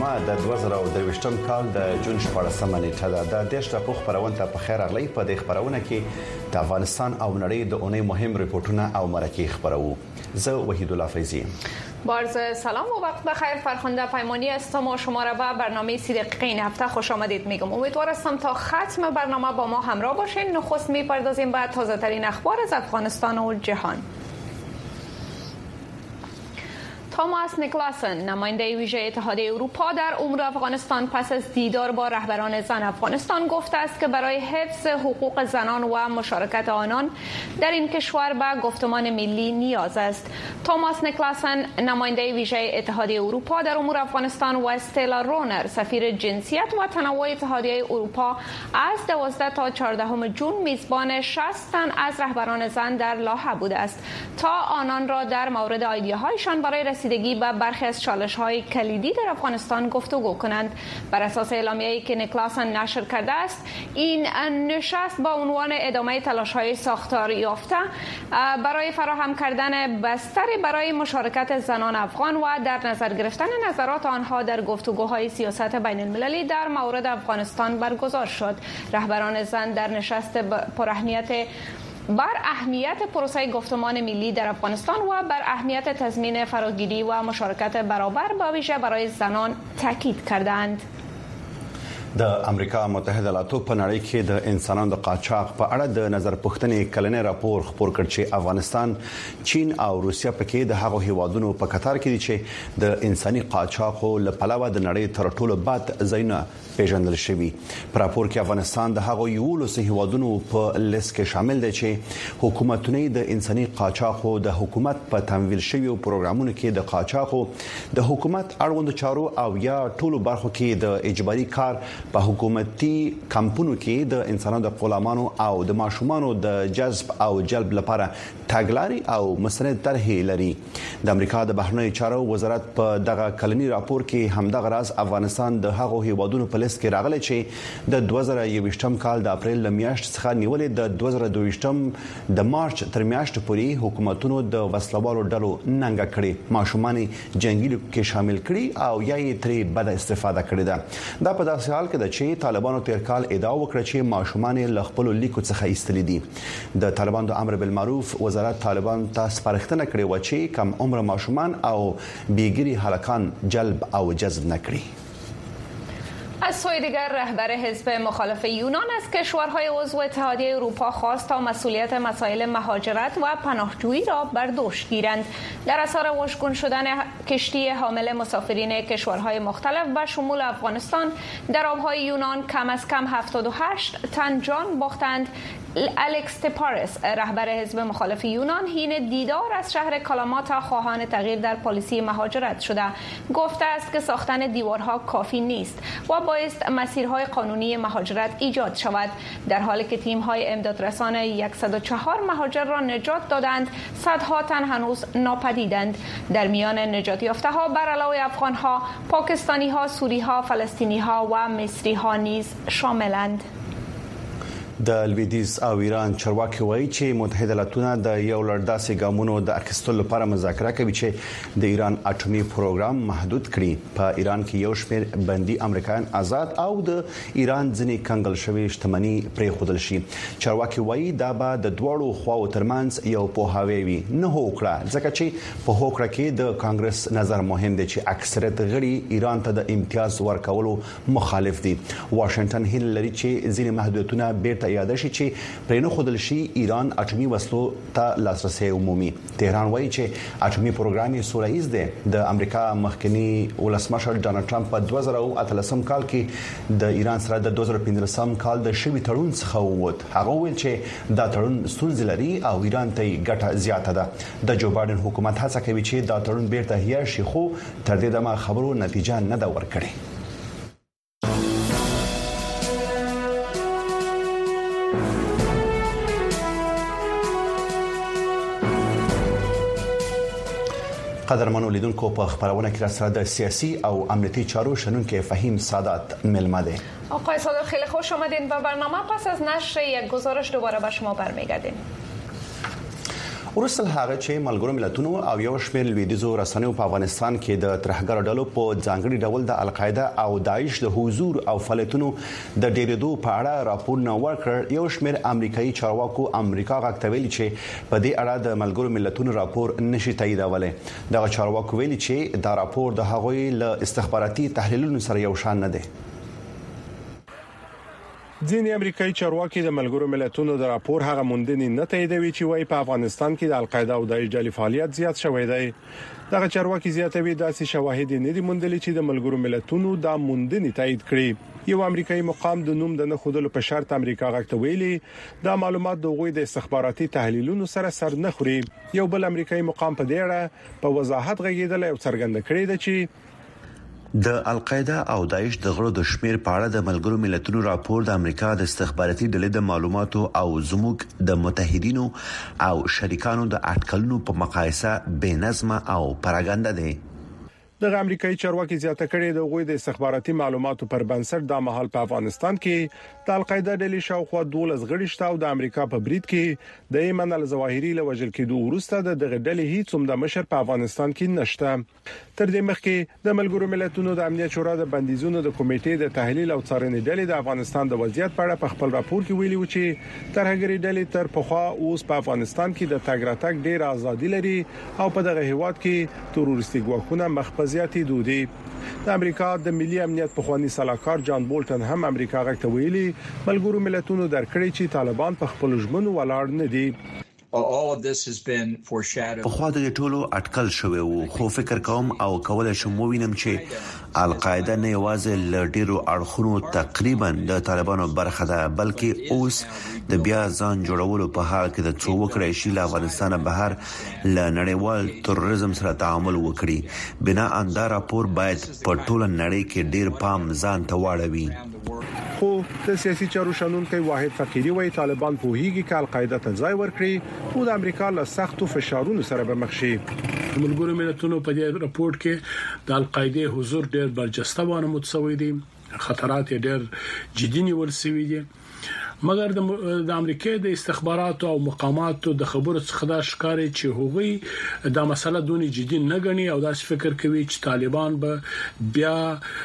جمعه د 2023م کال د جون 14مه نیټه ده. د دیش د پوخ خبرونه ته په خیر اغلی په دې خبرونه کې د افغانستان او نړۍ د اونۍ مهم ریپورتونه او مرکې خبرو. زه وحید الله فیضی. بارز سلام و وقت بخیر. فرخنده پیمانی هستم و شما را به برنامه 30 دقیقه این هفته خوش آمدید میگم. امیدوار هستم تا ختم برنامه با ما همراه باشین. نخست میپردازیم به تازه ترین اخبار از افغانستان و جهان. توماس نیکلاسن نماینده ویژه اتحادیه اروپا در امور افغانستان پس از دیدار با رهبران زن افغانستان گفته است که برای حفظ حقوق زنان و مشارکت آنان در این کشور به گفتمان ملی نیاز است. توماس نیکلاسن نماینده ویژه اتحادیه اروپا در امور افغانستان و استلا رونر سفیر جنسیت و تنوع اتحادیه اروپا از 12 تا 14 جون میزبان 60 تن از رهبران زن در لاهه بوده است تا آنان را در مورد ایده‌هایشان برای رسیدگی به برخی از چالش‌های کلیدی در افغانستان گفتگو کنند. بر اساس اعلامیه‌ای که نیکلاسن نشر کرده است، این نشست با عنوان ادامه تلاش‌های ساختار یافته برای فراهم کردن بستری برای مشارکت زنان افغان و در نظر گرفتن نظرات آنها در گفتگوهای سیاست بین المللی در مورد افغانستان برگزار شد. رهبران زن در نشست بر اهمیت پروسه گفتمان ملی در افغانستان و بر اهمیت تضمین فراگیری و مشارکت برابر با ویژه برای زنان تاکید کردند. د امریکا متحده ایالاتو په نړۍ کې د انسانانو د قاچاق په اړه د نظر پوښتنې کلنې راپور خپور کړ چې افغانستان، چین او روسیا پکې د هغو هیوادونو په قطار کې دي چې د انساني قاچاق له پلوه د نړۍ تر ټولو بد ځایونه پیژندل شوی. په راپور کې افغانستان د هغو یو له هیوادونو په لیست کې شامل دی چې حکومتونه د انساني قاچاق د حکومت په تمویل شوی او پروګرامونو کې د قاچاق د حکومت اړوند چارو او یا ټولو برخو کې د اجباري کار په حکومتي کمپونو کې د انسانانو د غلامانو او د ماشومانو د جذب او جلب لپاره تګلاري او مستند طرحې لري. د امریکا د بهرنیو چارو وزارت په دغه کلنی راپور کې همدغه راز افغانستان د هغو هیوادونو په لیست کې راغلی چې د 2021م کال د اپریل میاشتې څخه نیولې د 2022م د مارچ تر میاشتې پورې حکومتونو د وسلوالو ډلو ننګه کړې، ماشومان جنگي کې شامل کړي او یا یې ترې بد استفاده کړې ده. دا په داسې حال کې د چې طالبانو تیر کال ادعا وکړه چې ماشومان له خپل لیکو څخه ایستلې دي. د طالبانو د امر بالمعروف وزارت طالبان ته سپارښتنه کړې و چې کم عمر ماشومان او بیګری هلکان جلب او جذب نکړي. از سوی دیگر رهبر حزب مخالف یونان از کشورهای عضو اتحادیه اروپا خواست تا مسئولیت مسائل مهاجرت و پناهجویی را بر دوش گیرند. در اثر واژگون شدن کشتی حامل مسافرین کشورهای مختلف و شمول افغانستان در آبهای یونان کم از کم 78 تن جان باختند. الکس تپارس رهبر حزب مخالف یونان حین دیدار از شهر کالاماتا خواهان تغییر در پالیسی مهاجرت شده گفته است که ساختن دیوارها کافی نیست و باید مسیرهای قانونی مهاجرت ایجاد شود. در حالی که تیم‌های امدادرسان 104 مهاجر را نجات دادند، صدها تن هنوز ناپدیدند. در میان نجات یافته‌ها بر علاوه افغان‌ها، پاکستانی‌ها، سوری‌ها، فلسطینی‌ها و مصری‌ها نیز شاملند. د لویدیز او ایران چارواکي وایي چې متحده ایالاتونه د یو لړ داسې ګامونو د اخیستلو لپاره مذاکره کوي چې د ایران اټومي پروګرام محدود کړي. په ایران کې یو شمېر بندي امریکایان آزاد او د ایران ځینې کنګل شوی شتمنۍ پرېښودل شي. چارواکي وایي دا به د دوړو خواو ترمنځ یو پوهاوی وي، نه هوکړه، ځکه چې په هوکړه کې د کانګرس نظر مهم دی چې اکثریت غړي ایران ته د امتیاز ورکولو مخالف دي. واشنگټن هیله لري چې ځینې محدودیتونه بیرته یاد شي چې پرېنه خودل شي ایران اټومي وسلو ته لاسرسي عمومي. تهران وایي چې اټومي پروګرام یې سولهییز دی. د امریکا مخکنی ولسمشر ډانلډ ټرمپ په 2013 کال کې د ایران سره د 2015 کال د شوی تړون څخه ووت. هغه ویل چې دا تړون ستونزې لري او ایران ته ګټه زیاته ده. د جو بایدن حکومت هڅه کوي چې دا تړون بیرته هيا شي، خو تر دې دمه خبرو نتیجه نه ده ورکړې. قدرمنو لیدونکو، په خبرونه کې سره د سیاسی او امنیتی چارو شنونکو فهیم سادات ملمه ده. آقای سادات خیلی خوش آمدین به برنامه. پس از نشر یک گزارش دوباره به شما برمیگردیم. ورسل هغه چې ملګرو ملتونو او یو شمېر لویدیزو رسنیو په افغانستان کې د ترهګر ډلو په ځانګړي ډول د القاعده او داعش د حضور او فعالیتونو د ډېرېدو په اړه راپورونه ورکړ. یو شمېر امریکایي چارواکو امریکا غاښتوي چې په دې اړه د ملګرو ملتونو راپور نشي تاییدولای. دا چارواکو ویلي چې دا راپور د هغوی له استخباراتي تحلیلونو سره یو شان نه دی. ځینې امریکایي چارواکي د ملګرو ملتونو د راپور هغه موندنې نه تاییدوي چې وايي په افغانستان کې د القاعده او داعش ډلې فعالیت زیات شوی دی. دغه چارواکي زیاتوي داسې شواهد نه دي موندلي چې د ملګرو ملتونو دا موندنې تایید کړي. یو امریکایي مقام د نوم د نه خودلو په شرط امریکا غاښتوي دا معلومات د غوي د استخباراتي تحلیلونو سره سر نه خوري. یو بل امریکایي مقام په دې اړه په وضاحت غږیدل او څرګند کړی دی چې د القاعده او داعش د غړو د شمیر په اړه د ملګرو ملتونو راپور د امریکا د استخباراتي ډلې د معلوماتو او زموږ د متحدینو او شریکانو د اټکلونو په مقایسه بې نظمه او پراګنده دي. د امریکایي چارواکي زیاته کړې د غوي د استخباراتي معلوماتو پر بنسټ د مهال په افغانستان کې د القاعده ډلې شاوخوا 12 غړي شته او د امریکا په بریټ کې د ایمن الظواهری له وژل کېدو وروسته د ډلې هیڅ هم د مشر په افغانستان کې نشته. تر دې مخکې د ملګرو ملتونو د امنیت شورا د بندیزونو د کمیټې د تحلیل او څارنې ډلې د افغانستان د وضعیت په اړه په خپل راپور کې ویلي و چې ترهګری ډلې تر پخوا اوس په افغانستان کې د تګ راتګ ډېر ازادي لري او په دغه هیواد کې تروریستي ګواښونه مخفزياتي دودي. د امریکا د ملي امنیت پخوانی سلاکار جان بولټن هم امریکا غاښتوي ملګرو ملتونو درکړي چې طالبان په خپل ژمنو ولاړ نه دي. په خوا د ټولو اټکل شوی وو خو فکر کوم او کولای شم ووینم چې القاعده نه یوازې ل ډیرو اړخونو تقریبا د طالبانو برخه ده بلکې اوس د بیا ځان جوړولو په حال کې د څو وکړې شي له افغانستان بهر ل نړیوال تروریزم سره تعامل وکړي. بنا اندار راپور باید په ټوله نړۍ کې ډیر پام ځان ته واړوي. خو د سیاسي چارو شنونکو واحد فقيري وایي طالبان په هیګي کې القاعده ته ځای ورکړي او د امریکا له سختو فشارونو سره به مخ شي. ملګرو ملتونو په دې راپور کې د القاعده حضور ډېر برجسته وانه متسوي دي، خطرات ډېر جدي نیول شوی دي، مګر د امریکای د استخباراتو او مقاماتو د خبرو څخه دا ښکاري چې هغوی دا مسله دونی جدي نه غني او دا فکر کوي چې طالبان به بیا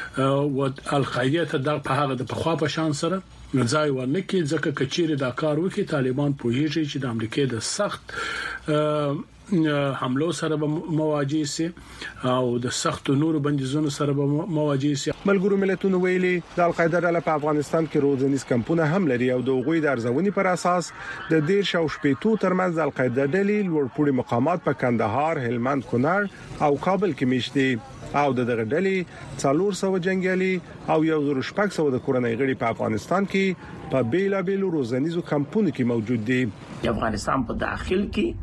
القاعده ته د په هغه د پخوا په شان سره ځای ورنکي ځکه کچېره دا کار وکړي طالبان پوهیږي چې د امریکای د سخت حملو سره مواجه سي او د سخت نورو بندیزونو سره مواجه سي. ملګرو ملتونو ویلي د القاعده ډله په افغانستان کې روزنیز کمپونه هم لري او د غوي د ارزونې پر اساس د 10 او 15 ترمنځ د القاعده ډلې لوړپوړي مقامات په کندهار، هلمند، کونړ او کابل کې میشتي او دغه ډلې 400 جنگیالي او 1600 د کورنۍ غړي په افغانستان کې په بیلابیلو روزنیزو کمپونو کې موجود دي. د افغانستان په داخل کې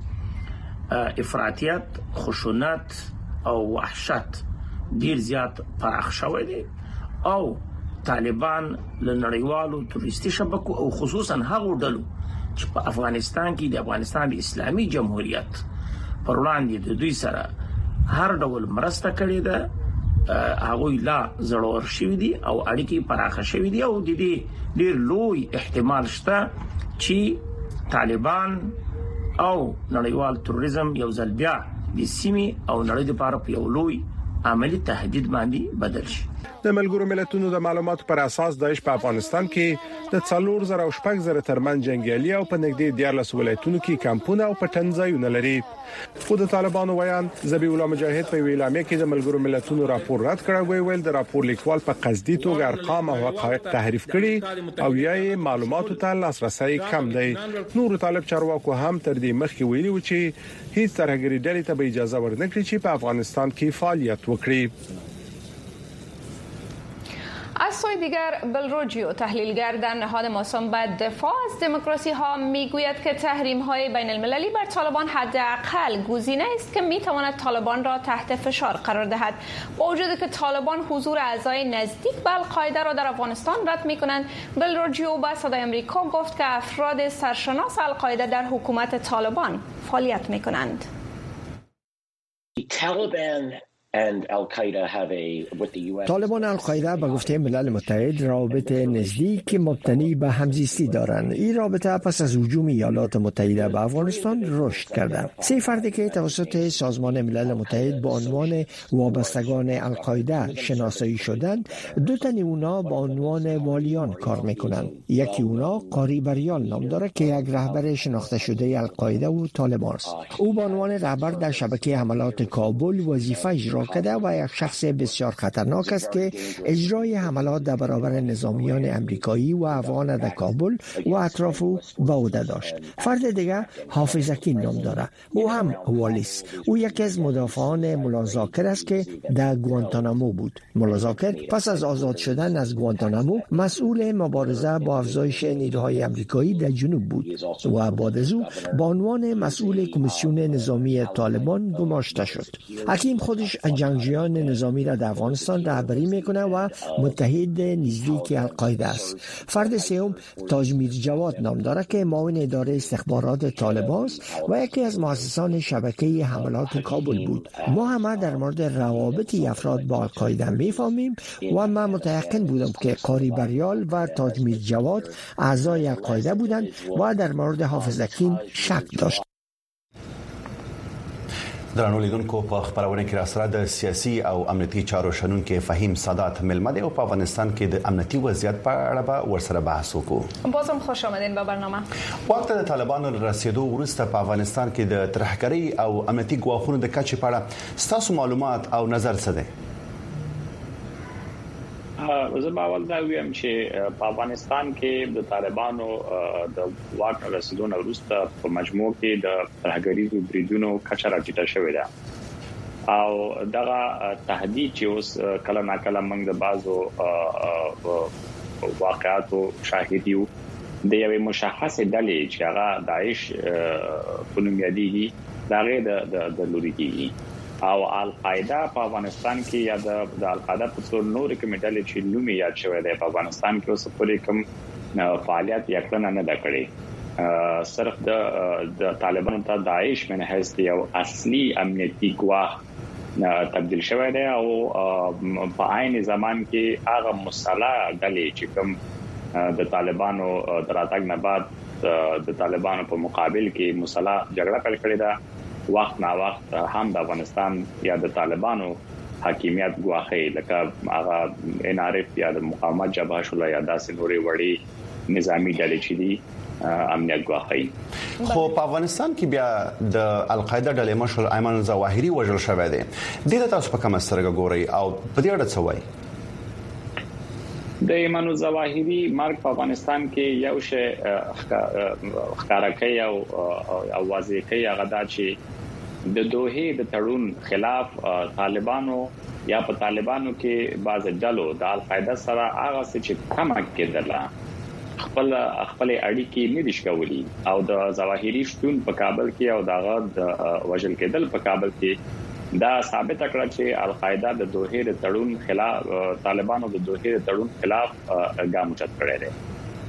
افراطیت، خشونت او وحشت ډیر زیات پراخ شوی دی او طالبان له نړیوالو تروریستي شبکو او خصوصا هغو ډلو چې په افغانستان کې د افغانستان د اسلامي جمهوریت پر وړاندې د دوی سره هر ډول مرسته کړې ده هغه لا زړور شوی دي او اړیکې پراخه شوی دي او د دې ډیر لوی احتمال شته چې طالبان او نړیوال تروریزم یو ځل بیا د سیمې او نړۍ لپاره په یو لوی عملی تهدید باندې بدل شي. د ملګرو ملتونو د معلوماتو پر اساس داعش په افغانستان کې د 4000 او 6000 ترمن جنگیالي او په نږدې 14 ولایتونو کې کمپونه او پټنځایونه لري. خو د طالبانو ویان ذبیح الله مجاهد په ویلامه کې د ملګرو ملتونو راپور رد کړی ویل د راپور لیکوال په قصدي توګه ارقام او حقایق تحریف کړي او یې معلوماتو ته لاسرسي کم دی. نور طالب چارواکو هم تر دې مخکې ویلي و چې هیڅ ترهګری ډلې ته به اجازه ورنکړي چې په افغانستان کې فعالیت وکړي. از سوی دیگر بلروجیو تحلیلگر در نهاد ماسون به دفاع از دموکراسی ها میگوید که تحریم های بین المللی بر طالبان حداقل گزینه است که میتواند طالبان را تحت فشار قرار دهد. با وجود که طالبان حضور اعضای نزدیک به القاعده را در افغانستان رد میکنند، بلروجیو به صدای آمریکا گفت که افراد سرشناس القاعده در حکومت طالبان فعالیت میکنند. Taliban طالبان القاعده به گفته ملل متحد رابطه نزدیک مبتنی به همزیستی دارند. این رابطه پس از هجوم ایالات متحده به افغانستان رشد کرده. 3 فردی که توسط سازمان ملل متحد به عنوان وابستگان القاعده شناسایی شدند، 2 تن اونا به عنوان والیان کار میکنند. یکی اونا قاری بریال نام داره که یک رهبر شناخته شده القاعده و طالبان است. او به عنوان رهبر در شبکه حملات کابل وظیفه اجرا کرده و یک شخص بسیار خطرناک است که اجرای حملات در برابر نظامیان امریکایی و افغان در کابل و اطراف او به عهده داشت. فرد دیگر حافظ اکین نام داره. او هم والیس. او یکی از مدافعان ملاذاکر است که در گوانتانامو بود. ملاذاکر پس از آزاد شدن از گوانتانامو مسئول مبارزه با افزایش نیروهای امریکایی در جنوب بود و بعد از او به عنوان مسئول کمیسیون نظامی طالبان گماشته شد. حکیم خودش جنگجویان نظامی را در افغانستان رهبری میکنه و متحد نزدیک القاعده است. فرد سوم تاج میر جواد نام داره که معاون اداره استخبارات طالبان است و یکی از مؤسسان شبکه حملات کابل بود. ما همه در مورد روابط افراد با القاعده میفهمیم و من متيقن بودم که قاری بریال و تاج میر جواد اعضای القاعده بودند و در مورد حافظ اکین شک داشت. درنو لیدونکو په خبرونه کې را سره د سیاسي او امنیتي چارو شنونکو فهیم سادات ملمده او په افغانستان کې د امنیتي وضعیت په اړه به ورسره بحث وکړو. بازم خوش آمدین به برنامه. وخت د طالبانو رسیدو وروسته په افغانستان کې د ترهګرۍ او امنیتي ګواښونو د کچې په اړه ستاسو معلومات او نظر څه دی؟ زه باور دا ویم چې په افغانستان کې د طالبانو د واک رسیدو نه وروسته په مجموع کې د ترهګریزو بریدونو کچه راټیټه شوې ده او دغه تهدید چې اوس کله ناکله موږ د بعضو واقعاتو شاهد یو د یوې مشخصې ډلې چې هغه داعش په نوم یادېږي دغه د لوري کېږي او القاعده په افغانستان کې یا د القاعده په څیر نور کمیټې چې نوم یاد شوی دی په افغانستان کې اوس پورې کوم فعالیت یقینا نه ده کړې. صرف د طالبانو ته داعش من هیڅ یو اصلي امنیتي ګواښ تبدیل شوی دی او په عین زمان کې هغه مسلح ډلې چې کوم د طالبانو دراتګ نه بعد د طالبانو په مقابل کې مسلح جګړه پیل کړې ده. وخت نا وخت هم د افغانستان یا د طالبانو حاکمیت ګواښي لکه هغه NRF یا د مقاومت جبهه شولا یا داسې نورې وړي نظامی ډلې چې دي امنیت ګواښي. خو په افغانستان کې بیا د القاعده ډلې مشر ایمن ظواهری وژل شوی دی. د تاسو په کومه سترګه ګورئ او په دې اړه څه وایي؟ د ایمان ظواهری مرګ په افغانستان کې یو شی ښکارا کوي او واضح کوي هغه دا چې د دوحې د تړون خلاف طالبانو یا په طالبانو کې بعض ډلو د القاعده سره هغه چې کمک کېدله خپل اړیکې نه دي شکولي او د ظواهری شتون په کابل کې او دغه د وژل کېدل په کابل کې دا ثابت کړه چې القاعده د دوحې د تړون خلاف طالبانو د دوحې د تړون خلاف ګام اوچت کړی دی.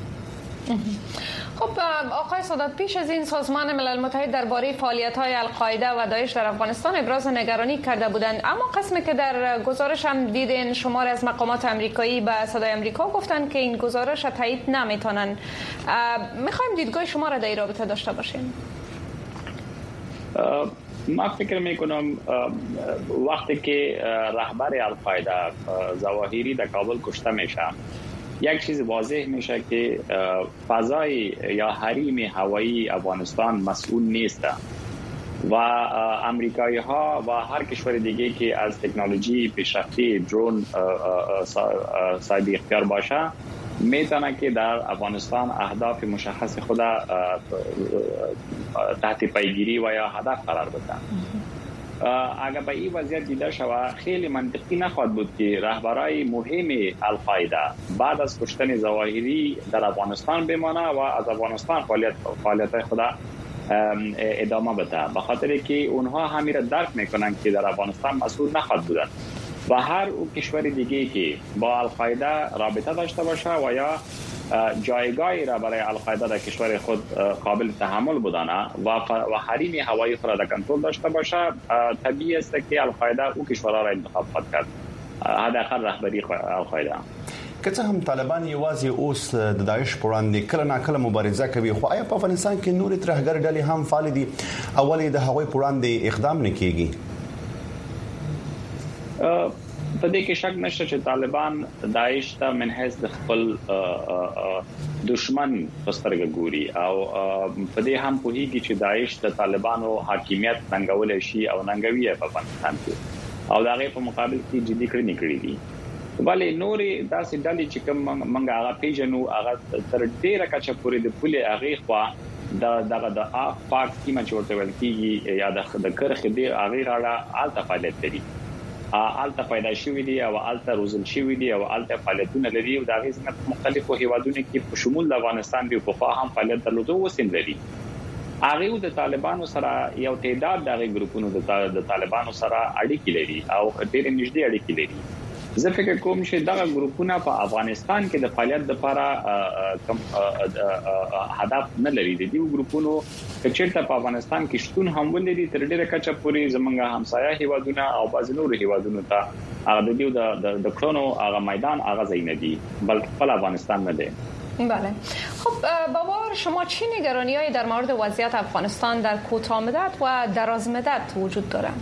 خب آقای سادات، پیش از این سازمان ملل متحد درباره فعالیت‌های القاعده و داعش در افغانستان ابراز نگرانی کرده بودند، اما قسمی که در گزارش هم دیدین شمار از مقامات آمریکایی به صدای آمریکا گفتند که این گزارش را تایید نمی‌تونن. می‌خوایم دیدگاه شما را در این رابطه داشته باشیم. ما فکر میکنم وقتی که رهبر القاعده ظواهری در کابل کشته میشه یک چیز واضح میشه که فضای یا حریم هوایی افغانستان مسئول نیست و امریکایی ها و هر کشور دیگه که از تکنولوژی پیشرفته درون صاحب اختیار باشه میتونه که در افغانستان اهداف مشخص خود تحت پیگیری و یا هدف قرار بده. اگر به این وضعیت دیده شود خیلی منطقی نخواهد بود که رهبرای مهم القاعده بعد از کشتن ظواهری در افغانستان بمانه و از افغانستان فعالیت خود ادامه بده، به خاطر که اونها همین را درک میکنن که در افغانستان مسئول نخواهد بودن و هر او کشور دیگه که با القاعده رابطه داشته باشه و یا جایگاهی را برای القاعده در کشور خود قابل تحمل بدانه و حریم هوایی خود را در کنترل داشته باشه، طبیعی است که القاعده او کشورها را انتخاب کرد، حداقل رهبری القاعده. که هم طالبان یوازې اوس د داعش پر وړاندې کله ناکله مبارزه کوي، خو آیا په افغانستان کې نور ترهګر ډلې هم فعال دي او ولې د هغوی پر وړاندې اقدام نه کیږي؟ په دې کې شک نشته چې طالبان داعش ته من حیث د خپل دشمن پسترګ ګوري او په دې هم پوهیږي چې داعش د طالبانو حاکمیت ننګول شي او ننګوي په افغانستان کې او دغه په مقابل کې جدي کړنې کړې دي. ولی نورې داسې ډلې چې کوم منګه هغه پیژنو هغه تر ډیره کچه پورې د پولې هغه خوا د پاک کیمه چورته ویل کیږي یا د کرخ دی هغه راړه آلته فعالیت لري، آلته پیدا شوې دي او آلته روزل شوې دي او آلته فعالیتونه لري او د هغه څخه مختلفو هیوادونو کې په شمول د افغانستان دی په هم فعالیت درلوده وسیم لري. هغه د طالبانو سره یو تعداد دغه ګروپونو د طالبانو سره اړیکې لري او ډېر نږدې اړیکې لري. زه فکر کوم چې دغه ګروپونه په افغانستان کې د فعالیت لپاره کم هدف نه لري. د دې ګروپونو کچېرته په افغانستان کې شتون هم ولري تر ډیره کچه پورې زمونږه همسایه هیوادونه او بعض نور هیوادونو ته هغه د دې د کړنو هغه میدان هغه ځای نه دی بلکې خپل افغانستان نه دی. بله. خب باور شما چه نگرانی‌هایی در مورد وضعیت افغانستان در کوتاه مدت و دراز مدت وجود دارند؟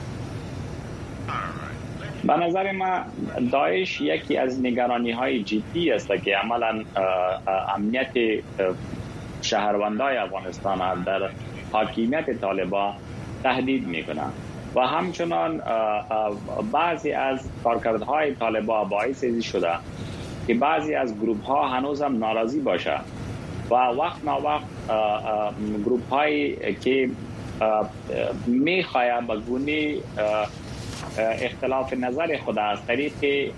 به نظر ما داعش یکی از نگرانی‌های جدی است که عملاً امنیت شهروندان افغانستان در حاکمیت طالبان تهدید می‌کنه و همچنان بعضی از کارکردهای طالبان باعث شده که بعضی از گروه‌ها هنوز هم ناراضی باشه و وقت ناوقت گروه‌هایی که می‌خواهند به گونه اختلاف نظر خود از طریق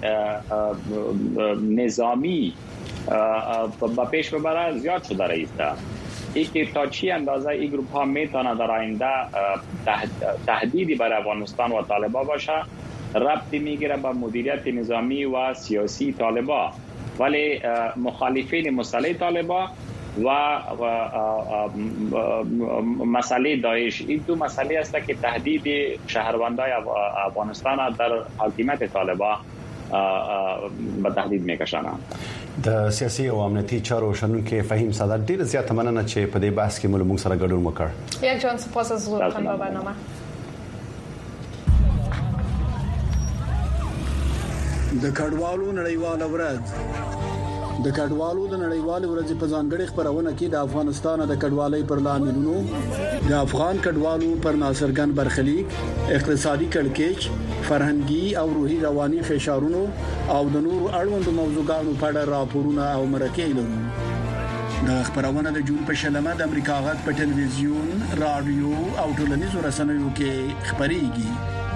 نظامی با پیش ببره زیاد شده رئیسته. این که تا چی اندازه این گروپ ها میتونه در آینده تهدیدی برای افغانستان و طالبان باشه ربطی میگیره به مدیریت نظامی و سیاسی طالبان، ولی مخالفین مسئله طالبان و مسئله داعش این دو مسئله است که تهدید شهروندان افغانستان در حاکمیت طالبان به تهدید میکشانند. د سیاسي او امنیتي چارو شنونکو فهیم ساده ډیر زیات مننه چې په دې بحث کې موږ سره ګډون وکړ. یک جان سپاس از حضورتان به برنامه. د کډوالو نړیواله ورځ د کډوالو د نړیوالې ورځې په ځانګړي خبرونه کې د افغانستان د کډوالۍ پر لاملونو، د افغان کډوالو پر ناصرګن برخلیک، اقتصادي کړکېچ، فرهنګي او روحي رواني فشارونو او د نورو اړوندو موضوعاتو په اړه راپورونه او مرکې لرو. د خبرونه د جون په شلمه د امریکا غږ په ټلویزیون، رادیو او ټولنیزو رسنیو کې خبريږي.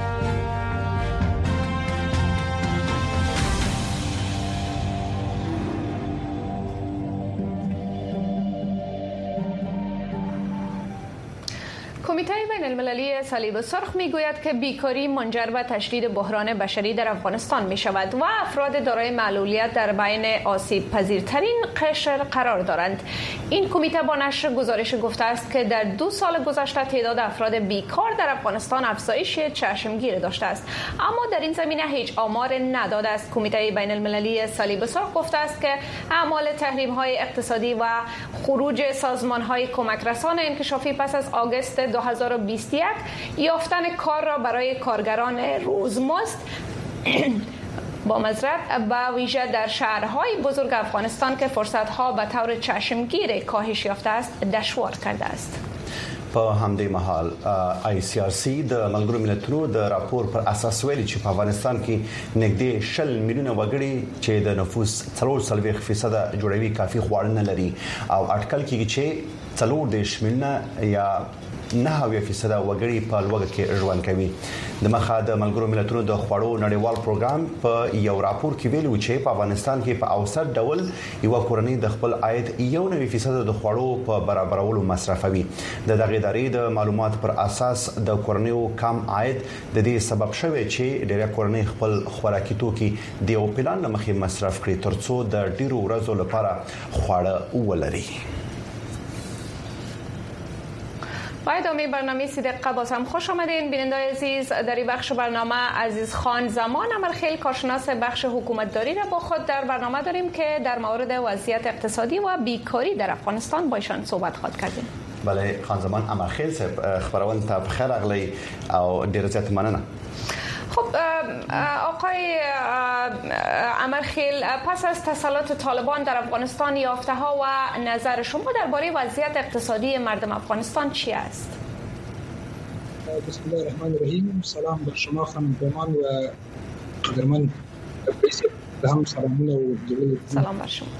کمیته بین المللی صلیب سرخ میگوید که بیکاری منجر به تشدید بحران بشری در افغانستان می شود و افراد دارای معلولیت در بین آسیب پذیرترین قشر قرار دارند. این کمیته با نشر گزارش گفته است که در 2 سال گذشته تعداد افراد بیکار در افغانستان افزایش چشمگیر داشته است، اما در این زمینه هیچ آمار نداده است. کمیته بین المللی صلیب سرخ گفته است که اعمال تحریم های اقتصادی و خروج سازمان های کمک رسان انکشافی پس از آگوست 2021 یافتن کار را برای کارگران روزمزد با معذرت به ویژه در شهرهای بزرگ افغانستان که فرصت‌ها به طور چشمگیر کاهش یافته است دشوار کرده است. په همدې مهال ICRC د ملګرو ملتونو د راپور پر اساس ویلي چې په افغانستان کې نږدې 10 میلیونه وګړي چې د نفوس 43% جوړوي کافي خواړه نه لري او اټکل کیږي چې 40% یا 9% وګړي په لوګ کې ژوند کوي. د مخه د ملګرو ملتونو د خوړو نړیوال پروګرام په یو راپور کې ویلي چې په افغانستان کې په اوسط ډول یو کورنۍ د خپل عاید 1% د خوړو په برابرولو مصرفوي. د دغه ادارې د معلومات پر اساس د کورنیو کم عاید د دې سبب شوی چې ډېر کورنۍ خپل خوراکي توکي د یو پلان لمخې مصرف کړي ترڅو د ډیرو ورځو لپاره خواړه ولري. با ادامه برنامه صدق باز هم خوش آمدین. بیننده عزیز، در این بخش برنامه عزیز خان زمان عمرخیل کارشناس بخش حکومتداری را با خود در برنامه داریم که در مورد وضعیت اقتصادی و بیکاری در افغانستان با ایشان صحبت خواهد کردیم. بله خان زمان عمرخیل صاحب، خبرونه ته بخیر اغلی او ډیر زیات مننه. خب آقای عمرخیل، پس از تسلط طالبان در افغانستان یافته ها و نظر شما درباره وضعیت اقتصادی مردم افغانستان چی است؟ بسم الله الرحمن الرحیم. سلام بر شما خانم پیمان و قدرمن رئیس هم سلامونه و سلام بر شما.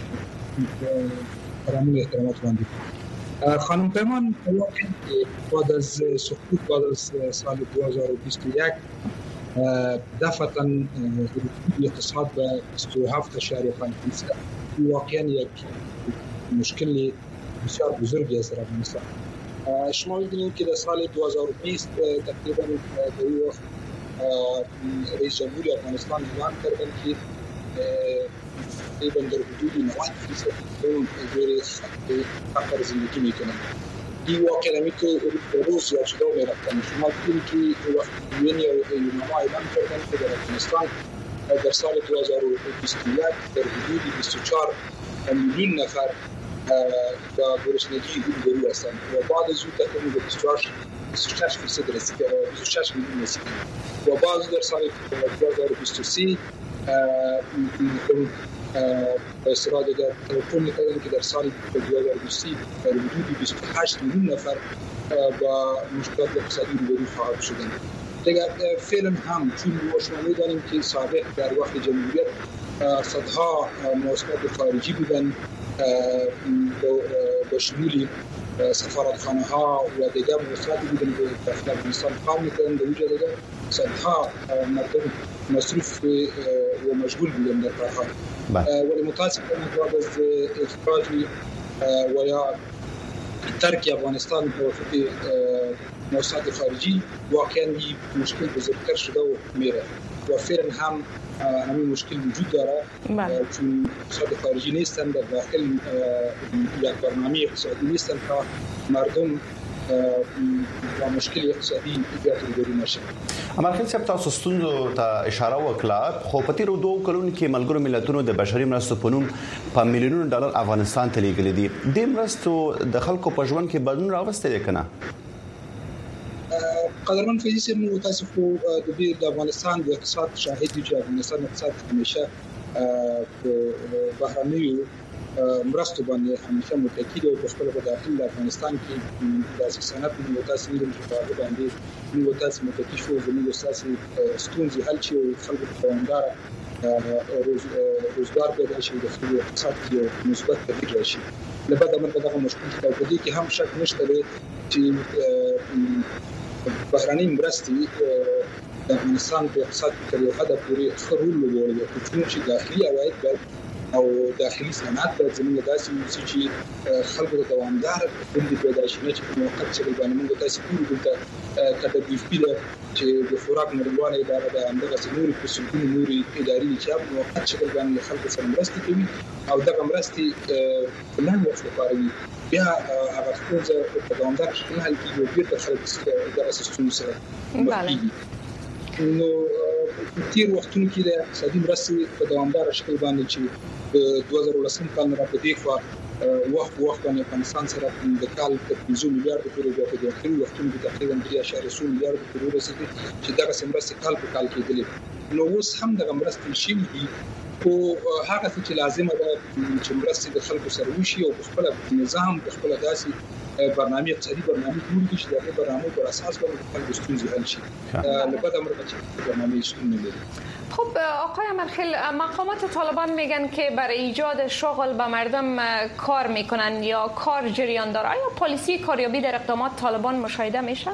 سلامونه احترامات باندې. خانم پیمان، بعد از سقوط بعد از سال 2021 دفعتاً اقتصاد به 27.5% واقعا یک مشکل بسیار بزرگی است در افغانستان. شما می‌دونید که در سال 2020 تقریباً در این وقت رئیس جمهوری افغانستان اعلان کردند که تقریباً در حدود 90% زیر فقر زندگی میکنند. این واقعا که روز یا شده و میرفتن. شما دیدید که وقتی یونما اعلان کردن که در افغانستان در سال 2021 در حدود 24 میلیون نفر با گرسنگی روبرو هستند و بعد از اون تقریبا 26% رسید 26 میلیون رسید و بعد در سال 2023 به اصطلاح توقع می‌کردن که در سال 2023 در حدود 28 میلیون نفر با مشکلات اقتصادی روبرو خواهد شدند. دیگر فعلا هم چون شما می‌دانیم که سابق در وقت جمهوریت صدها موسسات خارجی بودند به شمول سفارتخانه‌ها و دیگر موسساتی بودند که در افغانستان کار می‌کردند. در وجود دیگر صدها مردم مصروف و مشغول بودند در کارها. ولی متاسفانه بعد از اخراج و یا ترک افغانستان به واسطه موسسات خارجی واقعا این مشکل بزرگتر شده و میره و فعلا هم همین مشکل وجود داره چون موسسات خارجی نیستن در داخل یک برنامه اقتصادی نیستن تا مردم و مشکل اقتصادي زیات روبرو نشي. عمرخیل صاحب، تاسو ستونزو ته اشاره وکړه، خو په تیرو 2 کلونو کې ملګرو ملتونو د بشري مرستو په نوم په میلیونونو ډالر افغانستان ته لیږلي دي. د مرستو د خلکو په ژوند کې بدلون راوستي دی کنه؟ قدرمن فیض صاحب، نو تاسو د افغانستان د اقتصاد شاهد دي چې افغانستان اقتصاد همیشه بهرنیو مرستو باندې همیشه متکی او په خپل داخل د افغانستان کې د صنعت د تاسو د مشابهت باندې نو تاسو متکی شو زموږ اساسي ستونزې حل شي او خلکو ته دوامدار روزګار پیدا شي د خپل اقتصاد کې مثبت تغییر راشي. لبعد امر دغه مشکل په دې کې هم شک نشته چې بهرنۍ مرستې د افغانستان په اقتصاد کې تر یو حد پورې خرول لري چې داخلي عواید او داخلي صنعت د زمینه داسې چې خلکو ته دوامدار بندي پیدا شي نه چې په موقت شکل باندې موږ تاسو ټول دلته کډه بیفیده چې د خوراک نړیواله اداره د همدغه نوري پسندونو نوري ادارې چې په موقت شکل باندې خلکو سره مرسته کوي او دغه مرستې لنډ وخت لپاره وي بیا هغه څه په دوامدار شکل حل کیږي او بیرته خلک دغه سیستم سره نو تیر وختونو کې د اقتصادي مرستې په دوامدار شکل باندې چې 2010 کال نه راپدې خو وخت باندې افغانستان سره د کال په 5 میلیارډ پورې د اخري وختونو کې تقریبا 3.0 میلیارډ پورې رسیدي چې دغه مرستې کال په کال کېدلې. نو اوس هم دغه مرستې شي او هغه څه چې لازمه ده چې مرستې د خلکو سره وشي او خپل نظام خپل داسې برنامه اقتصادي برنامه جوړ شي د برنامه پر اساس باندې خپل ستونزې حل شي لپاره امریکا چې برنامه شتون لري. خب آقای امرخیل، مقامات طالبان میگن که برای ایجاد شغل به مردم کار میکنن یا کار جریان داره. آیا پالیسی کاریابی در اقدامات طالبان مشاهده میشه؟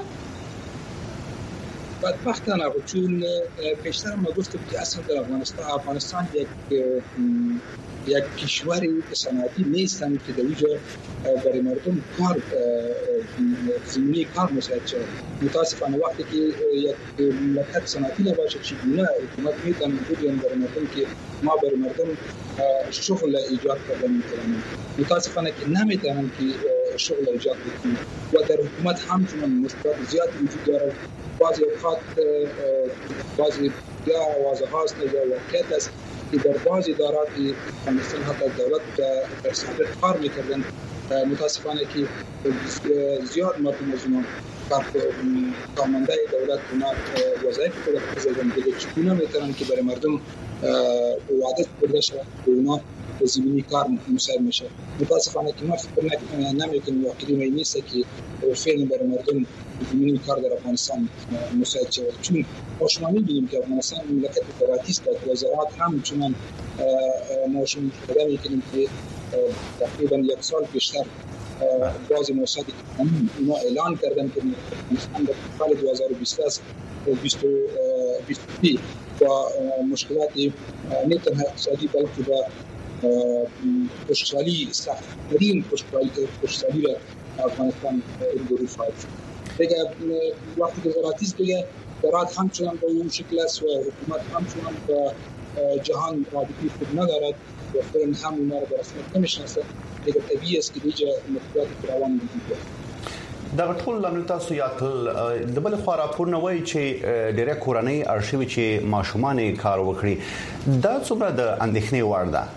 بدبختانه چون پیشتر ما گفتم که اصلا در افغانستان یک کشوری صنعتی نیستن که در اینجا برای مردم کار زمینه کار مساعد شود. متاسفانه وقتی که یک مملکت صنعتی نباشه چگونه حکومت میتونه بگه برای مردم که ما برای مردم شغل ایجاد کردن میتونیم. متاسفانه که نمیتونن که شغل ایجاد کنیم و در حکومت همچنان مشکلات زیادی وجود داره. بعضی اوقات بعضی یا آوازه هاست یا واقعیت است که در بعضی ادارات افغانستان حتی دولت در سابق کار میکردن. متاسفانه که زیاد مردم از اونها کارمنده دولت اونا وظایف خود بزرگن دیگه چگونه میتونن که برای مردم وعده کرده شود و اونا زمینی کار مساعد میشه. متاسفانه که ما فکر نمیکنیم یا کلمه نیست که فعلا برای مردم زمینی کار در افغانستان مساعد شود. چون ما شما میبینیم که افغانستان مملکت دولتی است و وزارات هم چنان ما شما پیدا میکنیم که تقریبا یک سال پیشتر بعضی موسسات اونا اعلان کردن که افغانستان در سال 2020 است و 2020 با مشکلات نه تنها اقتصادی بلکه با خوشحالی سخت‌ترین خوشحالی را افغانستان روبرو خواهد شد. دیگه وقتی وزارتی است دیگه دولت همچنان به اون شکل است و حکومت همچنان به جهان رابطی خود ندارد و فعلا هم اونا را به رسمیت نمیشناسه. دیگه طبیعی است که دیگه مشکلات فراوان وجود دارد. دا ټول لامل تاسو یاتل د بل خو راپورونه وایي چې ډېر کورنۍ ارشیو چې ماشومان کار وکړي دا څومره د اندېښنې وړ ده.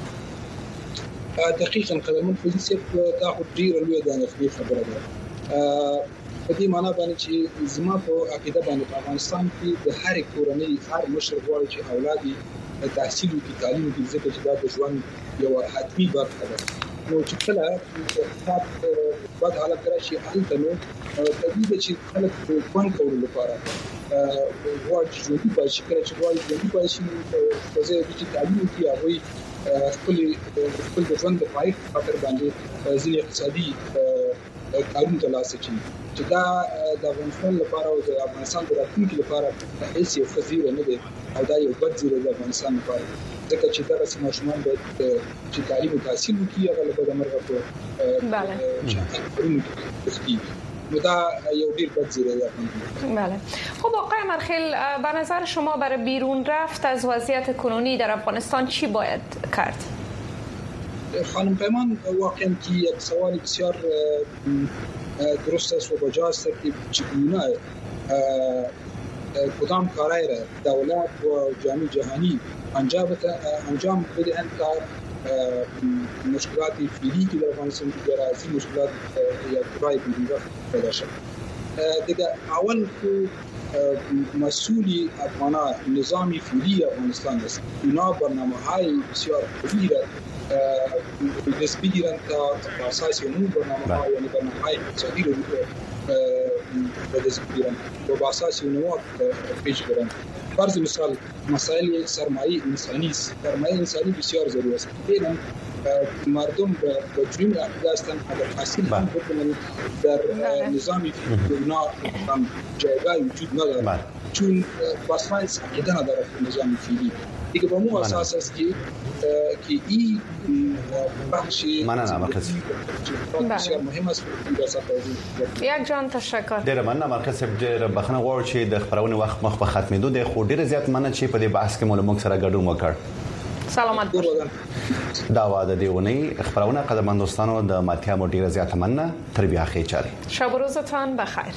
دقیقاً قدرمن پولیسیت دا خو ډیره لویه د اندېښنې خبره ده. په دې معنی باندې چې زما په عقیده باندې په افغانستان کې د هر کورنۍ هر مشر غواړي چې اولاد یې تحصیل وکړي، تعلیم وکړي، ځکه چې دا د ژوند یو حتمي برخه ده. نو چې کله بعد حالت راشي هلته نو طبیعي ده چې خلک ژوند کولو لپاره غواړي چې ژوندي پاتې شي. کله چې غواړي ژوندي پاتې شي په ځای چې تعلیم وکړي هغوی خپل د ژوند د پایښت خاطر باندې ځینې اقتصادي کارونه ترلاسه کړي چې دا د افغانستان لپاره او د افغانستان د راتلونکي لپاره هیڅ یو خزیره نه دی او دا یو بد زیره د افغانستان لپاره. ځکه چې دا رسمي ماشومان باید چې تعلیم او تحصیل وکړي هغه له بده مرغه په نو دا یو ډیر بد زیره ده. بله. خب آقای امرخیل، به نظر شما برای بیرون رفت از وضعیت کنونی در افغانستان چی باید کرد؟ خانم پیمان، واقعا که یک سوال بسیار درست است و بجاست که چگونه کدام کارهای را دولت و جامعه جهانی انجام بدهند تا مشکلات فعلی که در افغانستان دیگر از این مشکلات یک رای بیرون رفت پیدا شد. دیگه اول که مسئولی افغان نظامی فعلی افغانستان است. اونا برنامه‌های بسیار خوبی را دست بگیرند تا بر اساس اون برنامه‌ها یعنی برنامه‌های اقتصادی رو دست بگیرند و بر اساس اونها پیش برند. فرض مثال مسائل سرمایه انسانی است. سرمایه انسانی بسیار ضروری است. ببینید مردم به جرم عقیده هستند اگر تحصیل هم بکنند در نظامی اونا هم جایگاه وجود ندارد چون بسایس عقیده ندارد نظام فعلی. دیگه با مو اساس است که این بخش بسیار مهم است. یک جان تشکر. ډیر مننه مرکز ډیر بخنه غواړم چې د خبرونه وخت مخ په ختمېدو د خو ډیر زیات مننه چې په دې بحث کې مو سره ګډون وکړ. سلامت دا واده دیونی خبرونه قدرمن دوستانو د ماتیا مو ډیر زیات مننه تر بیا خیر چاري. شب و روزتان بخیر.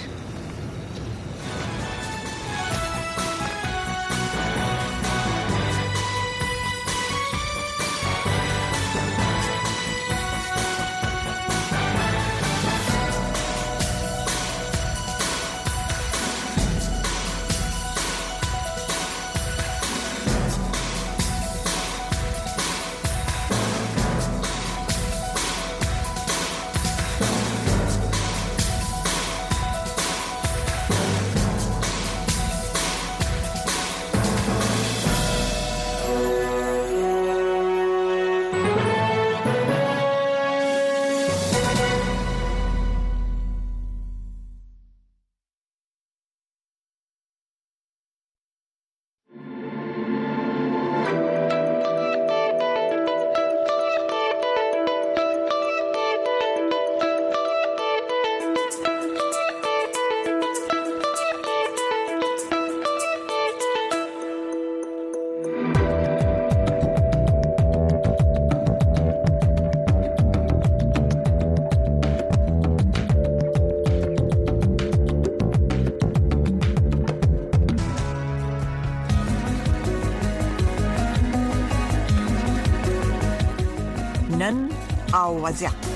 او وضعیت.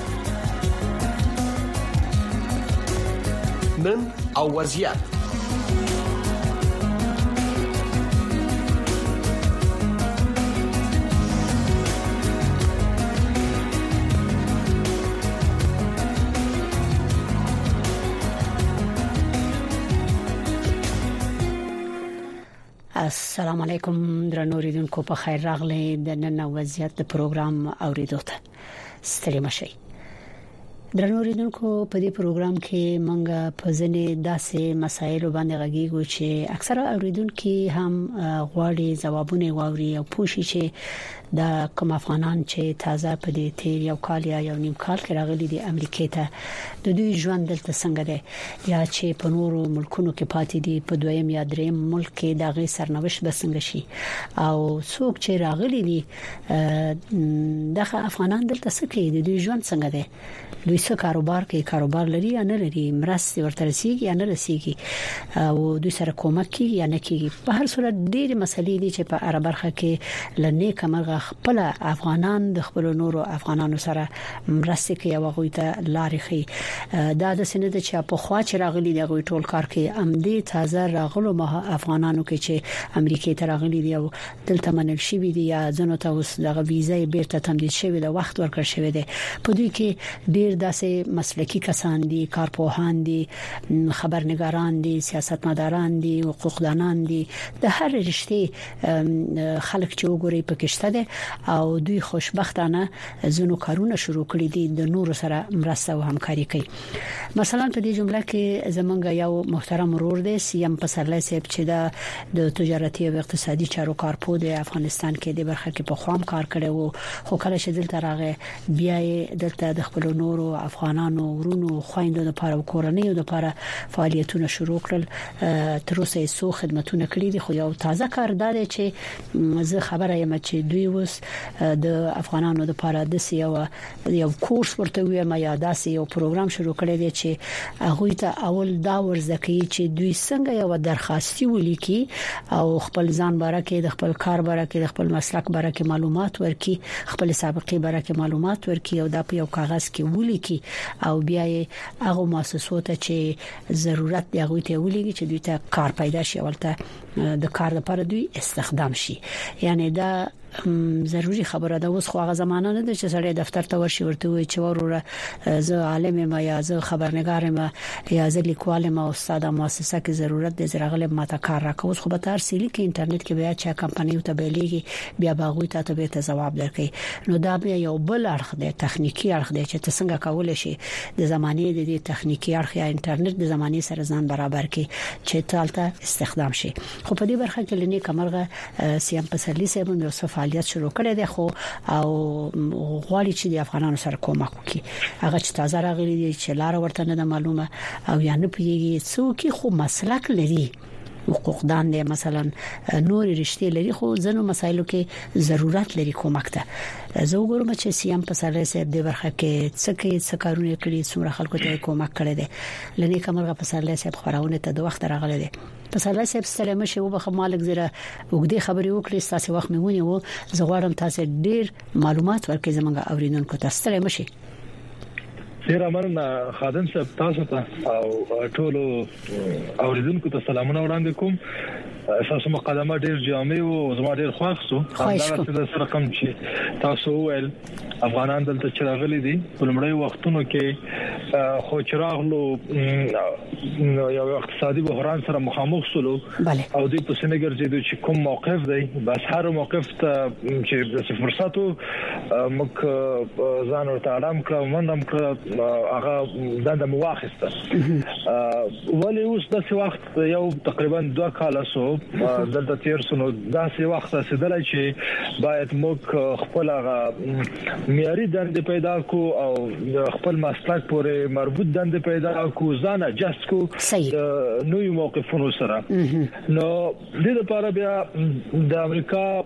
نن او وضعیت. السلام علیکم درنو ریدونکو، په خیر راغلی د نن وضعیت د پروګرام اوریدو ته. ستړي مشئ. درنو ریدونکو، په دې پروګرام کې مونږ په ځینې داسې مسایلو باندې غږیږو چې اکثره اوریدونکو هم غواړي ځوابونه واوري او پوښي چې د کوم افغانان چې تازه په دې تیر یو کال یا یو نیم کال کې راغلي دي امریکا ته، د دوی ژوند دلته څنګه دی، یا چې په نورو ملکونو کې پاتې دي، په دویم یا دریم ملک کې د غي سرنوشت به څنګه شي، او څوک چې راغلي دي دغه افغانان دلته څه کوي، د دوی ژوند څنګه دی، دوی څه کاروبار کوي، کاروبار لري یا نه لري، مرستې ورته رسیږي یا نه رسیږي، او دوی سره کومک کوي یا نه کوي. په هر صورت ډېر مسلې دي چې په اړه برخه کې لنې کمرغه خپل افغانان د خپل نورو افغانانو سره مرسته کوي او غوي ته لارې خي. دا د سند چې په خوا چې راغلي دی غوي ټول کار کوي. امدي تازه راغلو ما افغانانو کې چې امریکا ته راغلي دي او دلته منل شي دي یا ځنو ته اوس دغه ویزه بیرته تمدید شوی د وخت ورکړ شوی دی. په دوی کې ډېر داسې مسلکی کسان دي، کارپوهان دي، خبرنګاران دي، سیاستمداران دي، حقوقدانان دي، د هر رشتې خلک چې وګوري پکشته دي او دوی خوشبختانه زونو کارونه شروع کړی دي د نورو سره مرسته او همکاري کوي. مثلا په دې جمله کې زمونږ یو محترم ورور دی سیم پسرلی صاحب چې د تجارتي او اقتصادي چارو کارپو د افغانستان کې د برخه کې په خوام کار کړی وو، خو کله چې دلته راغی بیا دلته د خپل نورو افغانانو ورونو خويندو لپاره او کورنۍ لپاره فعالیتونه شروع کړل. تر اوسه یې سو خدمتونه کړې دي، خو یو تازه کار دی چې زه خبره یم چې دوی اوس د افغانانو لپاره د یو کورس ورته ویما یا داسې یو پروګرام شروع کړی دی چې هغه ته اول دا ورزکه چې دوی څنګه یو درخواستي ولیکي او خپل ځان باره کې د خپل کار باره کې د خپل مسلک باره کې معلومات ورکړي، خپل سابقه باره کې معلومات ورکړي او دا په یو کاغذ کې ولیکي او بیا یې هغه مؤسسو ته چې ضرورت دی هغه ته ولیکي چې دوی ته کار پیدا شي، ولته د کار لپاره دوی استخدام شي. یعنی دا ضروری خبره ده. اوس خو هغه زمانه نه ده چې سړی دفتر ته ورشي ورته وي چې وروره زه عالم ما یا زه خبرنګار ما یا زه لیکوال ما استاد مؤسسه کې ضرورت دي زرغله ما ته کار راکوي. اوس خو به تر سیلی کې انټرنیټ کې بیا چې کمپنیو ته بیلېږي بیا باغوي ته به جواب درکړي. نو دا بیا یو بل اړخ دی، تخنیکی اړخ دی چې څنګه کول شي د زمانه د تخنیکی اړخ یا انټرنیټ د زمانه سره ځان برابر کړي چې تالته استخدام شي. خو په دې برخه کې لنی کمرغه سیم پسرلی صاحب نو فعالیت شروع کړی دی، خو او غواړي چې د افغانانو سره کومک وکړي. هغه چې تازه راغلي دي چې لار ورته نه معلومه او یا نه پیږي څوک خو مسلک لري، حقوقدان دي مثلا نور رشتې لري، خو ځنو مسایلو کې ضرورت لري کومک ته. زه وګورم چې سیم پسرلی صاحب د برخه کې څه کارونه کړی، څومره خلکو ته کومک کړی دی. لنی کمرغه پسرلی صاحب خبرونه ته د وخت راغلی دی. پسرلی صاحب سلام شه وبخ مالک زره وګړي خبري وکړي، تاسو وخت میونی وو، زه غواړم تاسو ډیر معلومات ورکړئ زمونږ اوریدونکو ته. سلام شه. ډیر مننه خادم صاحب، تاسو ته او ټولو اوریدونکو ته سلامونه وړاندې کوم. اساسو مقدمه ډیر جامع او زما ډیر خوښ شو. دا څه رقم چې تاسو ول افغانان دلته چراغلي دي په لمړی وختونو کې، خو چراغلو یو اقتصادي بحران سره مخامخ شولو او دوی په سنګر چې چې کوم موقف دی، بس هر موقف ته چې د فرصتو مک ځان ورته اړم کړم مندم کړ هغه د مواخسته. ولی اوس د څه وخت یو تقریبا 2 کال سو دلته تیر سنو داسې وخت رسیدلی چې باید موږ خپل معیاري دندې پیدا کو او خپل مسلک پورې مربوط دندې پیدا کو، ځان اجازه کو د نوې موقفونو سره. نو د دې لپاره بیا د امریکا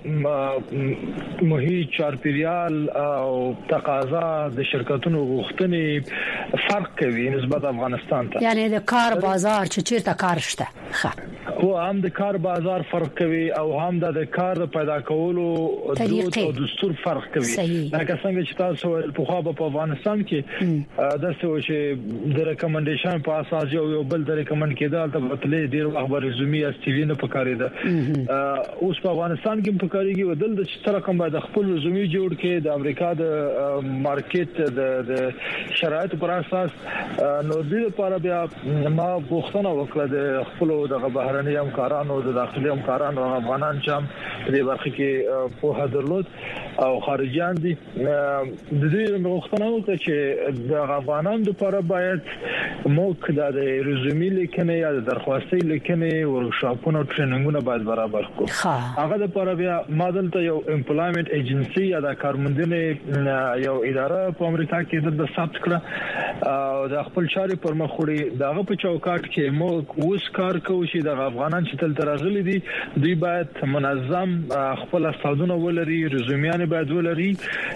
محیط چارپیریال او تقاضا د شرکتونو غوښتنې فرق کوي نسبت افغانستان ته. یعنی د کار بازار چې چیرته کار شته خو هم د کار بازار فرق کوي او هم د کار پیدا کولو دود او دستور فرق کوي لکه څنګه چې تاسو په خو په افغانستان کې د څه چې د ریکمنډیشن په اساس یو بل د ریکمنډ کېدل ته بتلې ډیر وخت رزومي استوی نه پکاري ده اوس په افغانستان کې پکاريږي ودل د ستر کوم د خپل رزومي جوړ کې د امریکا د مارکیټ د شرایط پر اساس نو د لپاره بیا ما غوښتنه وکړه د خپل د بهرني همکارانو د داخلي همکارانو افغانان چې په دې برخه کې په درلود او خارجيان دي د دې غوښتنه وکړه چې د افغانانو لپاره باید موږ د رزومي لیکنې یا د درخواستي لیکنې ورکشاپونه او ټریننګونه باید برابر کړو هغه لپاره بیا مادل ته یو امپلایمنت ایجنسی یا د کارموندنې یو اداره په امریکا کې د ثبت کړه او د خپل چاري پر مخ وړي دغه په چوکاټ کې موږ اوس کار کوو چې د افغانان چې تل ترغلي دي دوی باید منظم خپل استادونه ولري رزومیان باید ولري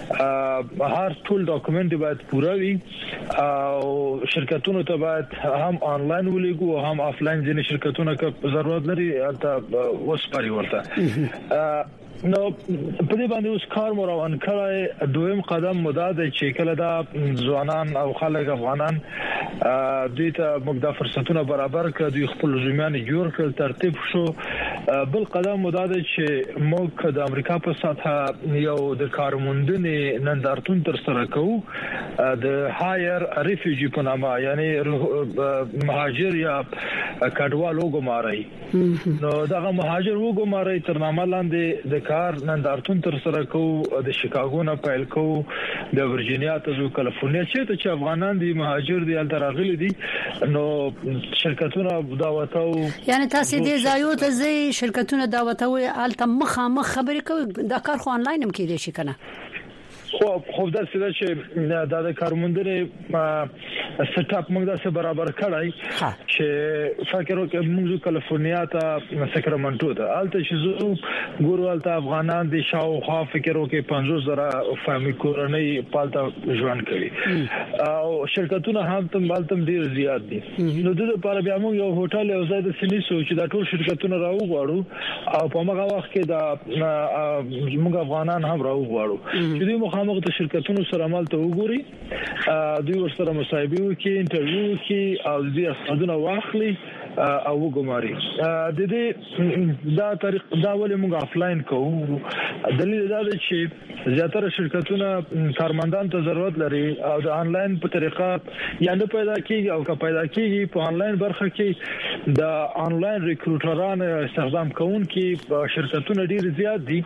هر ټول ډاکومنټ باید پوره وي او شرکتونو ته باید هم آنلاین ولګو او هم آفلاین ځینې شرکتونه که ضرورت لري ته وسپاري ورته نو په دې باندې اوس کار مو روان کړی دویم قدم مدد چې کله دا ځوانان او خلک افغانان دوی ته موږ د فرصتونو برابر کړ دوی خپل رزومیان جوړ کړ ترتیب شو بل قدم مدد چې موږ د امریکا په سطح یو د کارموندنې نندارتون تر سره کوو د هایر ریفیوجی په نامه یعنی مهاجر یا کډوال وګماري نو دا مهاجر وګماري تر نامه لاندې د کار نندارتون تر سره کوو د شیکاګو نه پیل کوو د ورجینیا ته کالیفورنیا چې افغانان دي مهاجر دي التراغلي دي نو شرکتونه دعوتو یعنی تاسو دې ځایو ته زی شرکتونه دعوتو الته مخامخ خبرې کوي دا کار خو آنلاین هم کېدای شي کنه خو دا څه چې د کارموندنې سټ اپ موږ دا برابر کړای چې فکر وکړم موږ کالیفورنیا ته ساکرامنټو ته الته چې زه ګورو الته افغانان دي شاوخوا فکر وکړي 500,000 فامي کورنۍ پالته ژوند کوي او شرکتونه هم تم ډیر زیات دي نو د لپاره بیا موږ یو هوټل او زاده سنیسو چې دا ټول شرکتونه راوغواړو او په هغه وخت کې دا موږ افغانان هم راوغواړو چې دوی مخامخ د شرکتونو سره عمل ته وګوري دوی ورسره مصاحبه وکړي انټرویو وکړي او دې استادونه واخلي او وګماري د دې دا طریق دا ولې موږ آفلاین کوو دلیل دا دی چې زیاتره شرکتونه کارمندان ته ضرورت لري او د آنلاین په طریقه یا نه پیدا کیږي او که پیدا کیږي په آنلاین برخه کې د آنلاین ریکروټرانو استخدام کوونکي شرکتونه ډیر زیات دي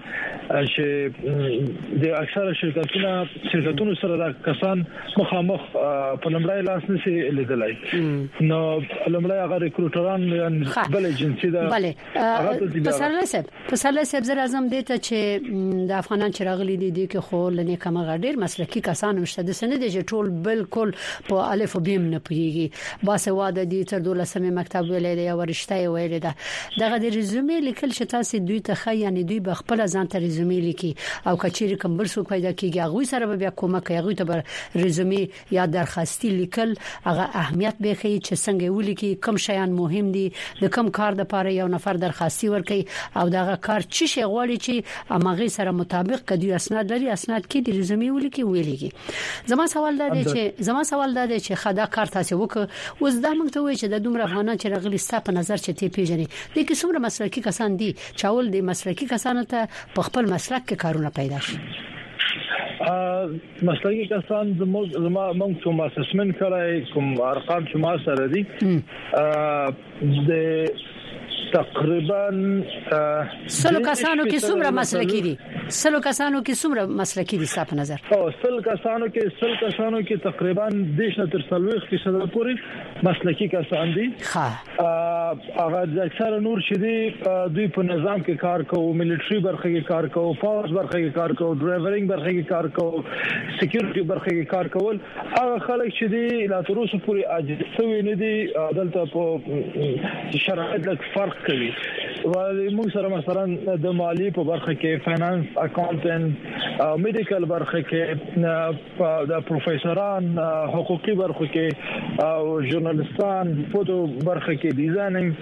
چې د اکثره شرکتونو سره د کسان مخامخ په لمړی لاس نشي لیدلای نو لمړی هغه ریکروټران بل ایجنسی دا پسرله صاحب زر اعظم دیته چې د افغانان چې راغلي دي کې خو لنی کومه ډیر مسلکی کسان مشته د سند دي ټول بالکل په الف و بیم نه پیږي باسواده دي تر 12 مکتب ویلې دی او رشته ویلې ده دغه د رزومې لیکل چې تاسو دوی ته خی یعنی دوی به خپل ځان ته رزومې لیکي او کچېر کوم بل څوک پیدا کیږي هغه سره بیا کومه کوي هغه ته رزومې یا درخواستي لیکل هغه اهمیت به کوي چې څنګه ولیکي کوم شیان مهم دي د کوم کار د پاره یو نفر درخواستي ورکړي او دغه کار چې شي غواړي چې امغه سره مطابق کدي اسناد لري اسناد کې د رزومې ولیکي زما سوال دا دی چې خدا کار تاسو وکړه اوس دا موږ ته وایي چې د دومره افغانان چې راغلي ستاسو په نظر چې تی پیژني د کومه مسلکي کسان دي چاول د مسلکي کسانو ته په خپل مسلک کې کارونه پیدا شي مسلکي کسان موږ کوم اسسمنت کړای کوم ارقام چې ما سره دي د تقریبا سلو کسانو کې څومره مسلکي دي سلو کسانو کې څومره مسلکي دي ستاسو په نظر سل کسانو کې تقریبا 10% پورې مسلکي کسان دي هغه د اکثر نور چې دي دوی په نظام کې کار کوي ملټري برخه کې کار کوي فورس برخه کې کار کوي ډرایورینګ برخه کې کار کوي سکیورټي برخه کې کار کول هغه خلک چې دي لا تر اوسه پورې عاجز شوی نه دي دلته په شرایط له فرق کوي ولې موږ سره مثلا د مالی په برخه کې فاینانس اکاونټنټ او میډیکل برخه کې د پروفیسوران حقوقي برخه کې او ژورنالیستان فوټو برخه کې ډیزاینینګ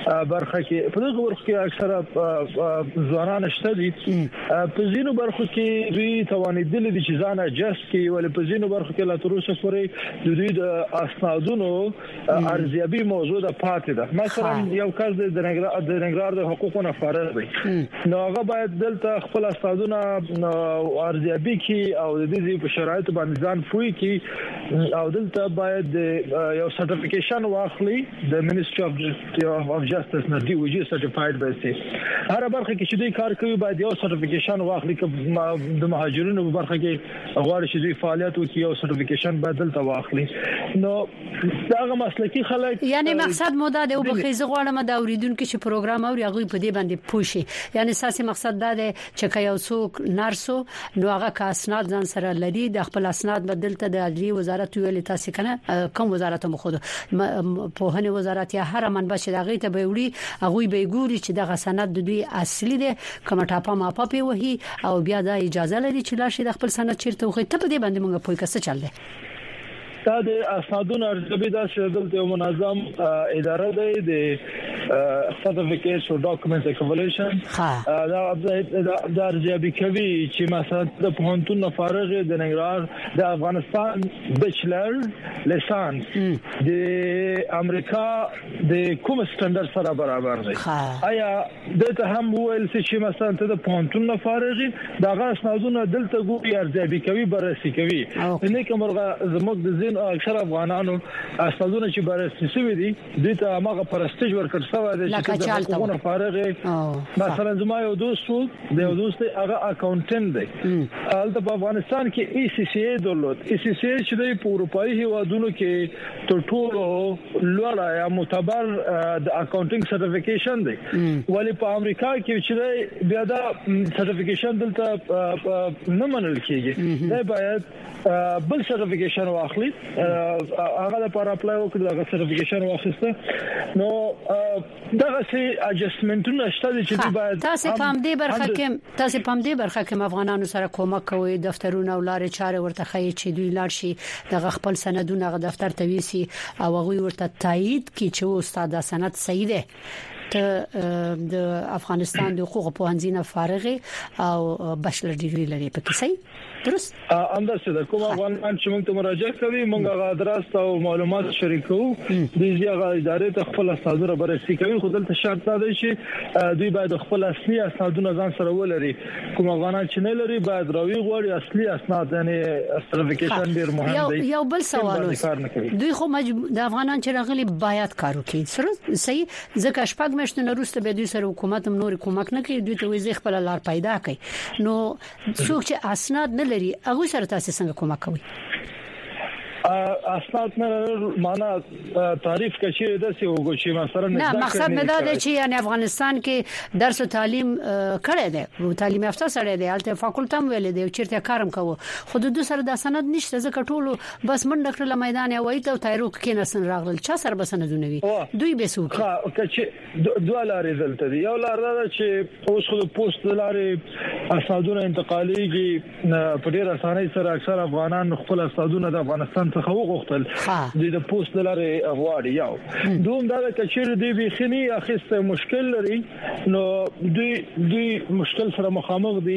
برخه کې په دغه ورخ کې اکثره ځوانان شته دي په ځینو برخو کې دوی توانیدل دي چې ځان اجازه کوي ولې په ځینو برخو کې لا تر اوسه پورې د دوی د اسنادونو ارزیابي موضوع د پاتې ده. مثلا یو کس د ننګرهار د حقوقو نه فارغ دی نو هغه باید دلته خپل اسنادونه ارزیابي کوي او د دې په شرایطو باندې ځان پوي کوي او دلته باید یو سرټیفیکیشن واخلي د منیسټری اف جاستس نه دی وجه سرټیفاید به سي هر برخه کې چې دوی کار کوي باید یو سرټیفیکیشن واخلي چې د مهاجرینو په برخه کې غواړي چې دوی فعالیت وکړي او سرټیفیکیشن بدل ته واخلي نو داغه مسلکی خلک یعنی مقصد مو دا دی او بخیزه غواړم دا اوریدونکو چې پروګرام اوري هغه په دې باندې پوښي یعنی اساسي مقصد دا دی چې یو څوک نرسو نو هغه کا اسناد ځان سره لري د خپل اسناد بدلته د عدلیه وزارت ویل تاسو کنه کوم وزارت مو خود په هنه وزارت یا هر منبع چې دغه ته به وړي هغه به ګوري چې دغه سند د دوی اصلي دی کوم ټاپه ما پپي وهي او بیا د اجازه لري چې لاشه د خپل سند چیرته وخت ته په دې باندې موږ پوي کسه چل دی دا د اسنادونو ارزیابي د شدل ته منظم اداره دی د سرټیفیکیټس او ډاکومنټ اکواليشن دا ارزیابي کوي چې مثلا د پوهنتون فارغ د ننګرهار د افغانستان بچلر لیسانس د امریکا د کوم سټانډرډ سره برابر دی آیا دته هم ویل چې مثلا د پوهنتون فارغ دغه اسنادونه دلته ګوري ارزیابي کوي بررسي کوي نه کومه زموږ د اکثر افغانانو اسنادونه چې بررسي شوی دي د ته هغه پرستیج ورکړ شوی دی چې څنګه فارغ مثلا زما یو دوست هغه اکاونټنټ دی البته په افغانستان کې ای سی سی ای درلود ای سی سی ای چې د اروپאי هیوادونو کې تر ټولو لوړ یا معتبر د اکاونټینګ سرټیفیکیشن دی ولی په امریکا کې چې بیا دا سرټیفیکیشن دلته نه منل کیږي دا باید بل سرټیفیکیشن واخلي هغه لپاره اپلای وکړي دا سرټیفیکیشن واخیسته نو دا سي اډجستمنټونه شته چې باید تاسو پام دې برخه کې افغانانو سره کومک کوي دفترونه او لارې چارې ورته خي چې دوی لاړ شي د خپل سندونه غ دفتر ته ویسي او هغه ورته تایید کړي چې استاد سند صحیح ده ته د افغانستان د حقوق پوهنځي فارغ او بچلر ډیګري لري پکې صحیح درست اندازه د کوم افغانان چې موږ ته مراجعه کوي موږ غا درست او معلومات شریکو د ځای ادارې ته خپل اسنادونه بررسي کوي خو دلته شرط دا دی چې دوی باید خپل اصلي اسنادونه ځان سره ولري کوم افغانان چې نه لري باید راوي غوړي اصلي اسناد یعنی سرټیفیکیشن ډیر مهم دی یو بل سوال دوی خو د افغانان چې راغلي باید کار وکړي سره صحیح ځکه شپږ میاشتې وروسته به دوی سره حکومت هم نور کومک نه کوي دوی ته وځي خپل لار پیدا کوي نو څوک چې اسناد نه لري هغه سره تاسو څنګه کومک کوي اسناد نه معنا تعریف کچې د څه وګو چې مثلا نه مقصد مې دا دی چې یعنی افغانستان کې درس او تعلیم کړی دی او تعلیم یافته سره دی البته فاکولټه هم ویل دی چیرته کارم کوو خو د دوی سره د سند نشته ځکه ټولو بس منډه کړل میدان وای ته تایرو کې نسن راغل چا سره بسندونه وي دوی به سوق کچې دوه لارې دلته دی یو لار دا چې اوس خو پوسټ لارې اسنادونه انتقاليږي په ډیر اسانۍ سره اکثر افغانان خپل اسنادونه د افغانستان څخه وغوښتل د پوسټ لارې غواړي یو دوم دا کچیر دی بخنی اخیسته مشکل لري نو دوی مشکل سره مخامخ دي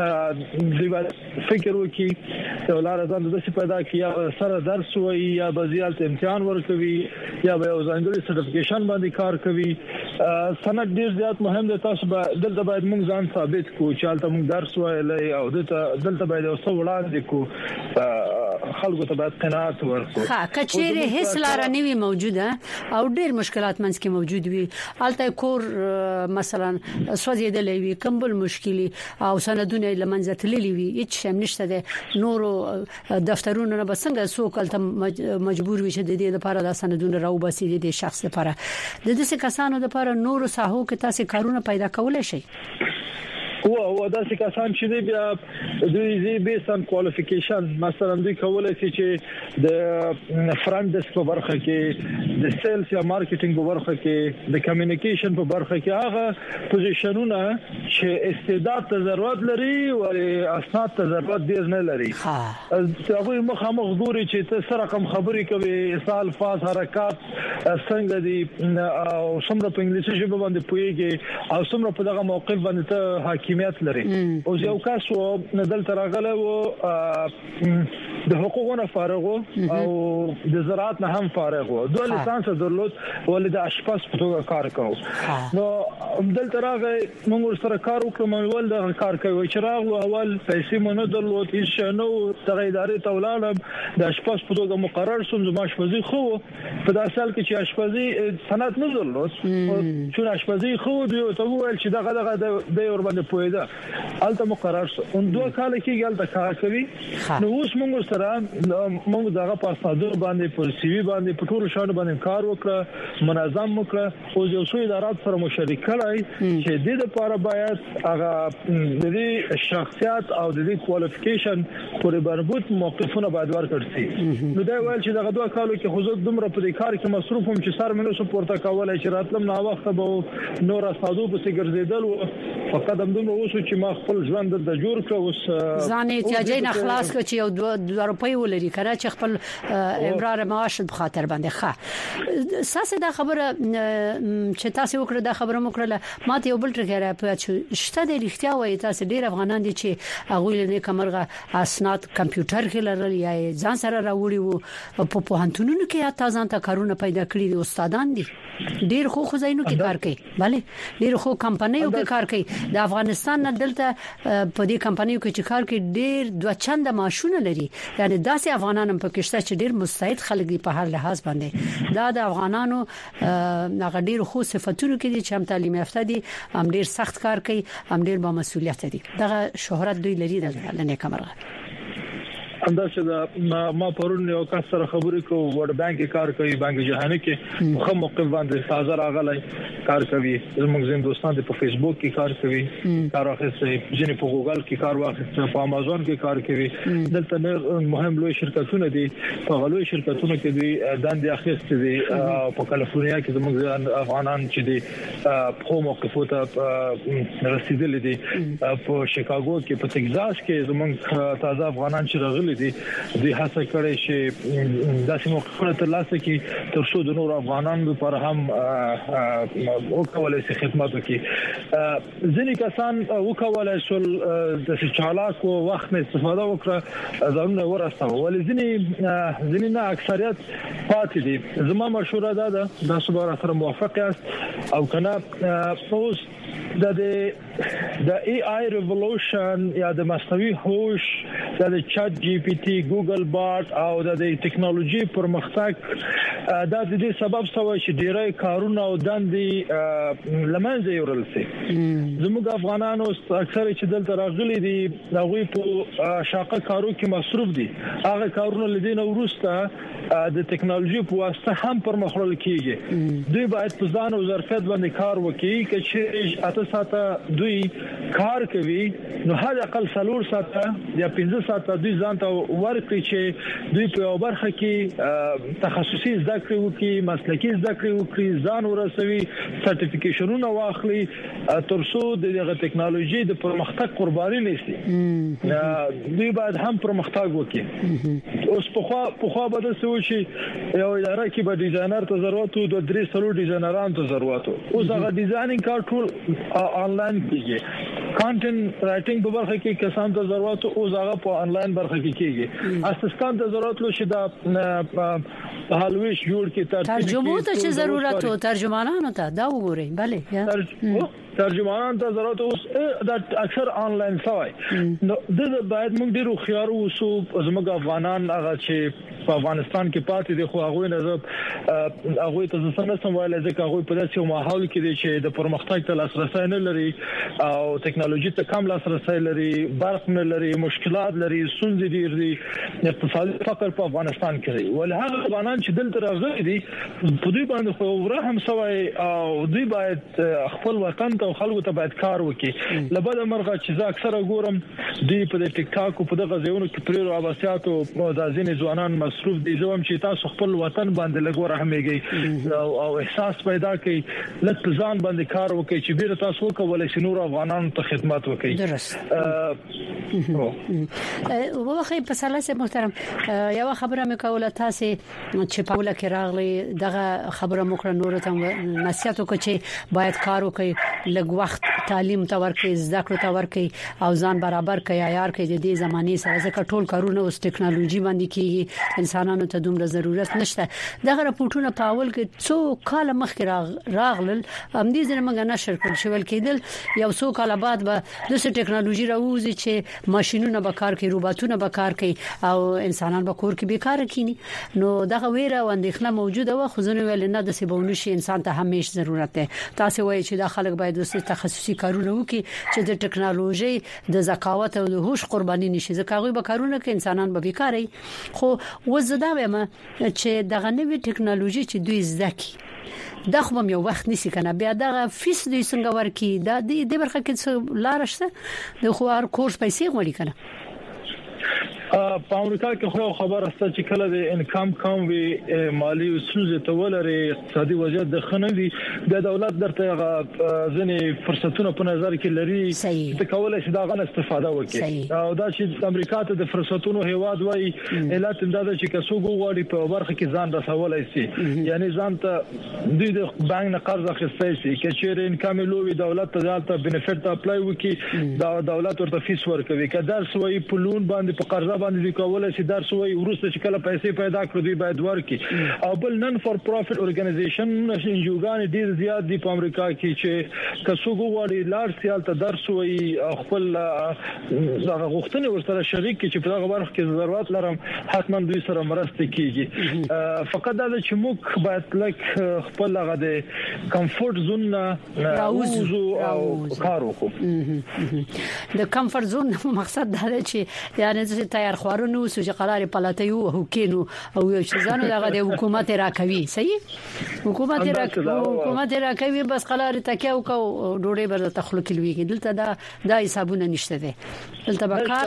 فکر وکي ولر ځان د څه پیدا کیا سره درس وي یا بزیالت امتحان ورکوي یا به ځانګړي سرټیفیکیشن باندې کار کوي سند ډیر زیات مهم دی تاسو دلته باید موږ ځان ثابت کو چې البته موږ درس وایلای او دلته باید اوسه وړاندې کو خلکو ته باید قناعت ورکړو کچېره هیڅ لار نه وي موجوده او ډېر مشکلات منځ کې موجود وي البته کور مثلا سوځیدلې وي کمبل مشکلي او سندونه لمنځه تللي وي هیڅ شم نشته ده نور دفترونه نه بسنګ سوکلته مجبور وي چې د دې لپاره د سندونه راو باسي د شخص لپاره د دې کسانو لپاره نور ساحو کې تاسو کارونه پیدا کولای شي او داسې کسان چې بیا دوی بیس ان کوالیفیکیشن مثلا دوی کولای شي چې د فرنٹ ډیسک په برخه کې د سیلز یا مارکیټینګ په برخه کې د کمیونیکیشن په برخه کې هغه پوزیشنونه چې استعداد ته ضرورت لري او اسناد ته ضرورت ډیر نه لري هغه مخامخ ګوري چې ته سره کوم خبرې کوي سال فاز حرکات څنګه دي او څومره په انګلیسي ژبه باندې پوهیږي او څومره په دغه موقف باندې ته حاکمیت لري او یو کس و ندل ترغله و د حقوقونو فارغ او د زراعت نه هم فارغ و دوه لیسانس درلود ولې د اشپاس په توګه کار کوي نو دل ترغه موږ سره کار وکړو ول د کار کوي چې راغلو اول پیسې مونږ درلود هیڅ نو د ادارې تولالم د اشپاس په توګه مقرر شوم د اشپزي خو په داسې حال کې چې اشپزي سند نه درلود چې اشپزي خو دوی ته وویل چې دغه د اور باندې پوهیده الته مقرر شو ان دوه کال کې ګل د کار کوي نو اوس موږ سره موږ دغه پاسادور باندې پر سی وی باندې په ټول شان باندې کار وکړه منظم وکړه او یو څو ادارات سره مشارکت کړای چې د لپاره باید هغه د دې شخصیت او د دې کوالیفیکیشن پر مربوط موقفونه باید ورکړل شي نو دا ویل چې دغه دوه کالو کې حضور دومره په دې کار کې مصروف هم چې سر منو سپورټ کولای چې راتلم نو وخت به نور اسادو په ګرځیدل او فقط هم دومره وسو چې ما خپل ژوند د جوړ کړ اوس ځان احتیاجي نه خلاص کړ چې یو 2 روپۍ ولري کړه چې خپل امرار معاش په خاطر باندې ښه ساسه دا خبره چې تاسو وکړه دا خبره وکړه ما ته یو بل ټکی په شته د اړتیا وای تاسو ډیر افغانان دي چې هغه له کمرغه اسناد کمپیوټر کې لرل یا ځان سره راوړي وو په پوهنتونونو کې یا تاسو ته کارونه پیدا کړی دي استادان دي ډیر خو خزاینو کې کار کوي bale ډیر خو کمپنیو کې کار کوي د افغانستان نه دلته په دې کمپنیو کې چې کار کوي ډیر دوه چنده معاشونه لري یعنی داسې افغانانو په کې شته چې ډیر مستعد خلک دي په هر لحاظ باندې دا د افغانانو هغه ډیر خو صفاتونو کې دي چې هم تعلیم یافته دي هم ډیر سخت کار کوي هم ډیر با مسؤلیت دي دغه شهرت دوی لري د نه کمرغه انداز ما پرون یو کس سره خبرې کوم ورډ بانک کار کوي بانک جهانی کې خو موقف باندې تازه راغلی کار کوي زموږ زین دوستان په فیسبوک کې کار کوي کار اخیسته ځینې په ګوګل کې کار واخیسته په امازون کې کار کوي دلته مهم لوی شرکتونه دي په غلوی شرکتونو کې دي دندې اخیسته دي په کالیفورنیا کې زموږ افغانان چې دي په موقفو ته رسیدلي دي په شیکاګو کې په تگزاس کې زموږ تازه افغانان چې راغلي دي هڅه کړې چې داسې موقفونه ترلاسه کړي تر څو د نور افغانانو لپاره هم وکولای شي خدمت وکړي ځینې کسان وکولای شول د چالاک او وخت نه استفاده وکړه ځانونه ورسته ولې ځینې نه اکثریت پاتې دي زما مشوره ده د صبر سره موافق است او کنه اوس د ای آی ریولوشن یا د مصنوعي هوش د چات جی پی ټی ګوګل بارد او د ټکنالوژي پرمختګ د دې سبب شوی چې ډیری کارونه او دندې لمنځه یوړل شي زموږ افغانانو اکثر چې دلته راغلي دي هغه په شاقه کارو کې مصروف دي هغه کارونه لدین ورسته د ټکنالوژي په واسطه هم پر مخړل کیږي دوی باید په ځان او ظرفیت باندې کار وکړي چې اته ساعته دوی کار کوي نو هر اقل 4 ساعته یا 15 ساعته دوی ځان ته ورکړي چې دوی په برخه کې تخصصي زده کړې وکړي مسلکي زده کړې وکړي ځان ورسوي سرټیفیکیشنونه واخلي تر څو د ټکنالوژي د پرمختګ قرباني نشي دوی باید هم پرمختګ وکړي اوس په خو به د سوچي یو اداره کې به ډیزاینر ته ضرورت وو د 3 ډیزاینرانو ته ضرورت وو اوس هغه ډیزاینینګ کار ټول آنلاین کیږي کانټنټ رائټینګ په برخه کې کسان ته ضرورت او زغه په آنلاین برخه کې کیږي اسسټانټ ته ضرورت لو شي دا په حلويش جوړ کې ترجمه ته ضرورت او ترجمانانو ته دا وګورئ bale ترجمانان ته ضرورت اوس دا اکثر آنلاین شوی نو د باید موږ ډیرو خيار اوسو زموږ افغانان هغه چې په افغانستان کې پاتې دي خو هغه نه هغه ته څنګه سموالای ځکه هغه په داسې ماحول کې دي چې د پرمختګ ته لاسرسي نه لري او ټکنالوژي ته کم لاسرسي لري برق نه لري مشکلات لري ستونزې ډېر دي اقتصادي فقر په افغانستان کې دی ول هغه افغانان چې دلته راغلي دي په دوی باندې خو رحم سوی او دوی باید خپل وطن ته خلکو ته باید کار وکړي لبد مرغه چې زه اکثره ګورم دی په ټیک ټاک او په دغه ځایونو کې پرېرو اواسيات او د ځینې ځوانان مصروف دي زوم چې تاسو خپل وطن باندې لګور رحمېږي او احساس پیدا کړئ لکه ځان باندې کار وکړي چې بیره تاسو کولای شئ نور افغانانو ته خدمت وکړي درست وخی په سلاسه محترم یو خبره مې کوله تاسو چې په ولا کې راغلي دغه خبره مکر نور ته نصيحت وکړي چې باید کار وکړي لږ وخت تعلیم ته ورکړي زده کړو ته ورکړي او ځان برابر کړي عیار کړي د دې زماني سره ځکه ټول کارونه اوس ټکنالوژي باندې کیږي انسانانو ته دومره ضرورت نشته دغه راپورټونه په اول کې څو کال مخکې راغلل هم دې ځنه موږ نشر کړل شول کېدل یو څو کال بعد به د ټکنالوژي راوځي چې ماشينونه به کار کوي روباټونه به کار کوي او انسانان به کور کې بیکار کینی نو دغه ویره او اندېښنه موجوده و خو ځنه ویل نه د سیبونو شي انسان ته همیش ضرورت ده تاسو وایي چې د خلک باید د تخصصي کارونه وکړي چې د ټکنالوژي د ذکاوت او د هوش قرباني نشي ځکه هغه به کارونه کوي انسانان به بیکاري خو وزدا وایم چې دغه نوې ټکنالوژي چې دوی زده دا خو یو وخت نسی کنه بیا دغه فیس دوی څنګه ورکی دا د برخه کې لار شته د خو هر کورس پیسې غوړي کنه په امریکا کې خو خبر است چې کله د انکم کم وی مالی ستونزې ته ولري اقتصادي وضعیت د خنوي د دولت درته ځنې فرصتونه په نظر کې لري چې کولای شي دا غن استفاده وکړي او دا چې امریکا ته د فرصتونو هیواد وای علت دا چې کسو غوړي په برخه کې ځان رسولای شي یعنی ځان ته د بانک نه قرض اخیستای شي چې چیرې انکم لوي دولت ته ځالته بنفیټ اپلای وکړي دا دولت ورته فیس ورکوي که درس وای پلون باندې په قرض باندې کولای شي درس وای ورسته چې کله پیسې پیدا کړو دوی باید ورکړي او بل نن فور پروفټ اورګنایزیشن انجوګان ډیر زیات دي په امریکا کې چې کسو غوړي لار سیال ته درس وای خپل دغه غوښتنې ورسره شریک چې په دغه برخه کې ضرورت لرم حتما دوی سره مرسته کیږي فقط دا چې موږ باید لکه خپل هغه د کمفورت زون راوځو او کار وکړو د کمفورت زون مقصد دا دی چې یعنی چې تیار خورونو چې قرار پلاتیو او کینو او یو ځانو دغه د حکومت راکوي صحیح حکومت راکوي بس قرار تکیو کو ډوړې بر تخلق لوي دلته دا حسابونه نشته دي دلته به کار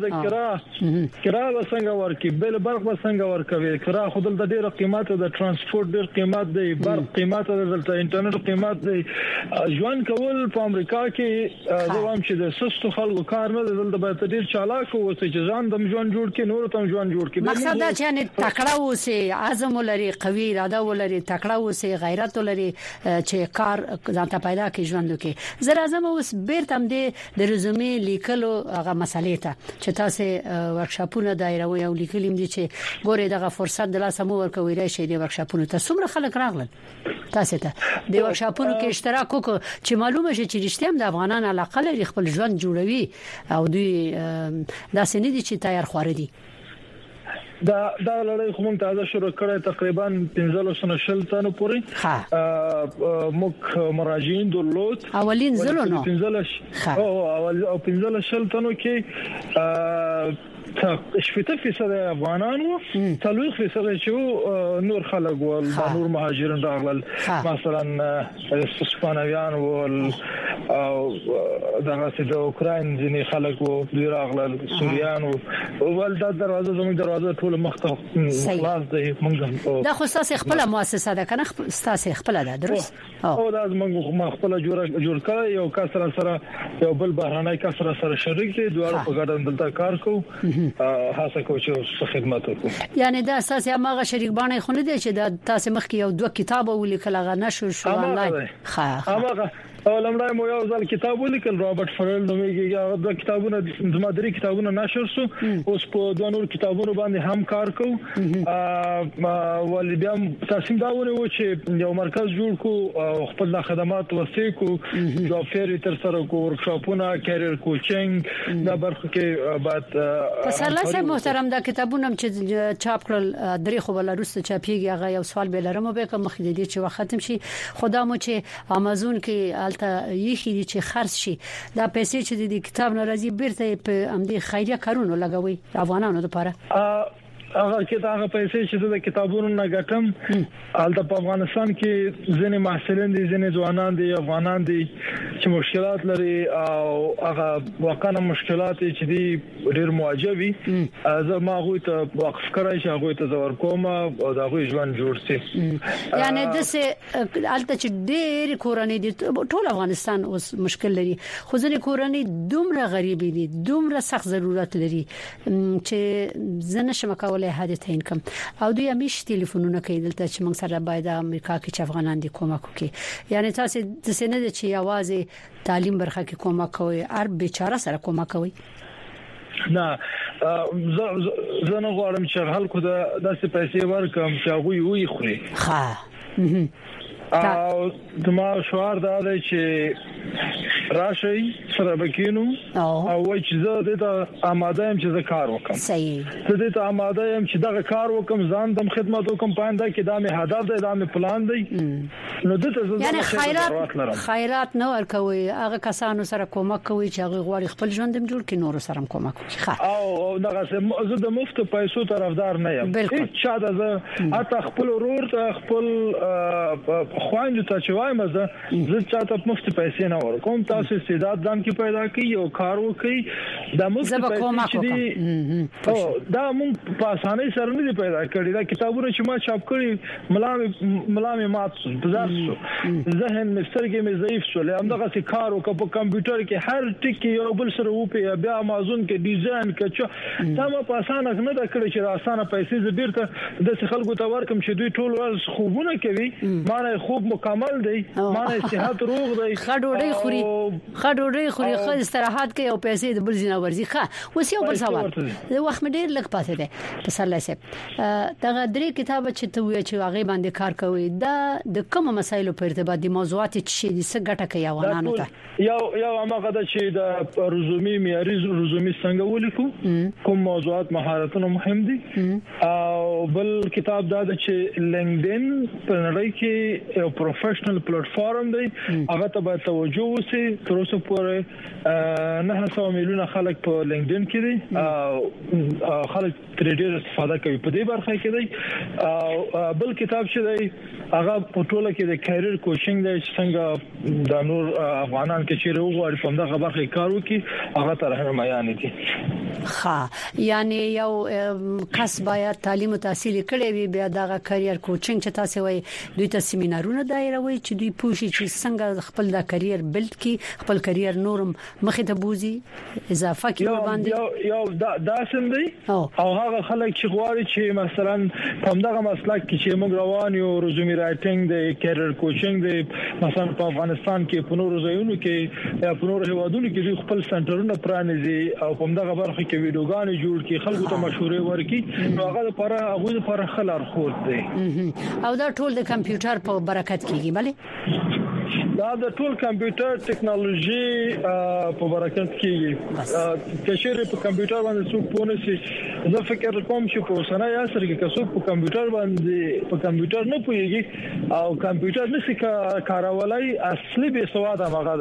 کې کرا وسنګ ورکی بل برق وسنګ ورکوي کرا خود د ډیره قیمت د ترانسپورت ډیر قیمت دی برق قیمت دلته انټرنیټ قیمت دی ژوند کول په امریکا کې زوام چې د سستو خلکو کار نه دلته به ډیر چالاک اوسې چې ځان د ژوند جوړ کې نور ته ژوند جوړ کې مقصد دا چې تکړه اوسې عزم ولري قوي اراده ولري تکړه اوسې غیرت ولري چې کار ځان ته پیدا کې ژوند کې زه راځم اوس بیرته هم د رزومي لیکلو هغه مسلې ته چې تاسو ورکشاپونه دایروي او لیکلیم دي چې ګوره دغه فرصت د لاسه مو ورکوي راشي د ورکشاپونو ته څومره خلک راغلل تاسو ته د ورکشاپونو کې اشتراک وکړو چې معلومه شي چې رښتیا هم د افغانانو علاقه لري خپل ژوند جوړوي او دوی دا سنې دي چې تیار خور دي دا لړۍ خو مونږ تازه شروع کړې تقریبا 15 شل تنو پورې موږ مراجعین درلود اولین زلو نو 15 شل تنو کې شپږ% افغانانو 3% چې نور خلک ول نور مهاجرین راغلل مثلا اسپانویان ول او دغه د اوکراین ځینې خلک وو دوی راغلل سوریان ول دا دروازه ټول مخته خلاص دی موږ دا خو تاسو خپل مؤسسه ده کنه تاسو خپل ده درست او دا موږ خپل جوړ کړی یو کسر سره یو بل بهرانه کسر سره شریک دي دوه په ګډه دلته کار کوو هڅه کوو چې خدمت وکړو یعنی دا اساس هغه شریک باندې خونه دي چې تاسو مخکې یو دوه کتاب ولیکل هغه نشو شو آنلاین هغه لمړی مو یو ځل کتاب ولیکل رابرټ فرل نومېږي هغه د کتابونو د مادري کتابونو نشر شو اوس په دوه نور کتابونو باندې هم کار کوو ولې بیا تاسو دا ونه و چې یو مرکز جوړ کو خپل خدمات وسې کو جاب فیر تر سره کو ورکشاپونه کیریئر کوچینګ دا برخه کې بعد پسله محترم دا کتابونه چې چاپ کړل درې خو بل روسته چاپیږي هغه یو سوال به لرم به کوم مخدي دي چې ختم شي خدا مو چې امازون کې ته یخي دي چې خرڅ شي دا پیسې چې د کتاب ناراضي بیرته په امدي خیریه کارونه لګوي افغانانو لپاره هغه پیسې چې د کتابونو نه ګټم البته په افغانستان کې ځینې محصلین دي ځینې ځوانان دي افغانان دي چې مشکلات لري او هغه واقعا مشکلات چې دي ډېر مواجهوي زه ما غوي ته وقف کړای چې هغه ته زور کوم او دا غوي ژوند جوړ شي یعنی د څه البته چې ډېر کورنۍ دي ټول افغانستان اوس مشکل لري خو ځینې کورنۍ دومره غریب دي دومره سخت ضرورت لري چې زنه شمکولای هدا ته انکم او دوی همیش ټلیفونونه کوي دلته چې موږ سره باید امریکا کې چې افغانان دي کومک وکړي یعنی تاسو د سینې د چې आवाज تعلیم برخه کې کومک کوي هر بیچاره سره کومک کوي نه زه نه غواړم چې خلکو د داسې پیسې ورکم چې هغه وي خوري او دما شوار دا دی چې راشي سره بکینو او وای چې زه د آماده يم چې زه کار وکم صحیح زه د آماده يم چې دا کار وکم ځان دم خدمت وکم پاینده کې دا مې هدف دی دا مې پلان دی نو دته زه یعنی خیرات نه ورکوي هغه کسانو سره کومک کوي چې هغه غواړي خپل ژوند هم جوړ کړي نور سره کومک کوي او دغه زه د مفت پیسو طرفدار نه یم هیڅ چا د حتی خپل ورور ته خپل خوایند ته چوای مزه زه چاته مفت پیسې نه ورکوم تاسو استعداد ځان کې پیدا کړئ او کار وکړئ د مفت پیسې او دا مونږ په اسانۍ سره نه پیدا کړی دا کتابونه چې ما چاپ کړی ملامه مات شو بازار شو ذهن مسترګې مې ضعیف شو لهمغه څه کار وکړ په کمپیوټر کې هر ټکی یو بل سره وپی بیا امازون کې ډیزاین کچ دا ما په اسانه نه دا کړی چې اسانه پیسې زبیرته د خلکو ته ورکم چې دوی ټول ورځ خوبونه کوي مانه خوب مکمل دی مانه صحت روغ دی خډوډي خوري خو استراحت کوي او پیسې د بل زینه ورزي ښه اوس یو بل سوال د وخت مډیر لګ پاتې دی په سر لاسه دا درې کتاب چې ته وی چې هغه باندې کار کوي دا د کوم مسایلو په ارتباط دي موضوعات چې د څه ګټه کوي افغانانو ته یو هغه د چې د رزومي معیاري رزومي څنګه ولیکو کوم موضوعات مهارتونه مهم دي او بل کتاب دا چې لینکډین په نړۍ کې یو پروفیشنل پلیټ فارم دی هغه ته باید توجه وشي تر اوسه پورې 900 میلیونه خلک په لینکډین کې دي او خلک ترې ډېر استفاده کوي په دې برخه کې دی او بل کتاب چې دی هغه په ټوله کې د کیریئر کوچینګ دی څنګه د نور افغانان کې چې وګوري په دغه برخه کار وکړي هغه تر رهنمایان دي یعنی یو کس باید تعلیم او تحصیل کړي وي بیا دغه کیریئر کوچینګ چې تاسو وایي دوی ته سیمینارونه دایروي چې دوی پوښي چې څنګه خپل د کیریئر بلډ کی خپل کیریئر نورم مخې ته بوزي اضافه کوي باندې یو دا سم دی او هغه خلک چې غواړي چې مثلا په دغه مسلک کې چې موږ روان یو رزومي رائټینګ دی کیریئر کوچینګ دی مثلا په افغانستان کې په نورو ځایونو کې یا په نورو هیوادونو کې خپل سنټرونه پرانیزي او په دغه برخه کې ویډیوګانې جوړ کړي خلکو ته مشورې ورکړي نو هغه لپاره هغه لپاره خلار خور دی او دا ټول د کمپیوټر په برکت کېږي bale دا د ټول کمپیوټر ټیکنالوژي په برکت کې کشر په کمپیوټر باندې څوک پونه شي زه فکر کوم چې په سنه یا سره کې څوک په کمپیوټر باندې په کمپیوټر نه پوهیږي او کمپیوټر نشي کارولای اصلي به سواد هغه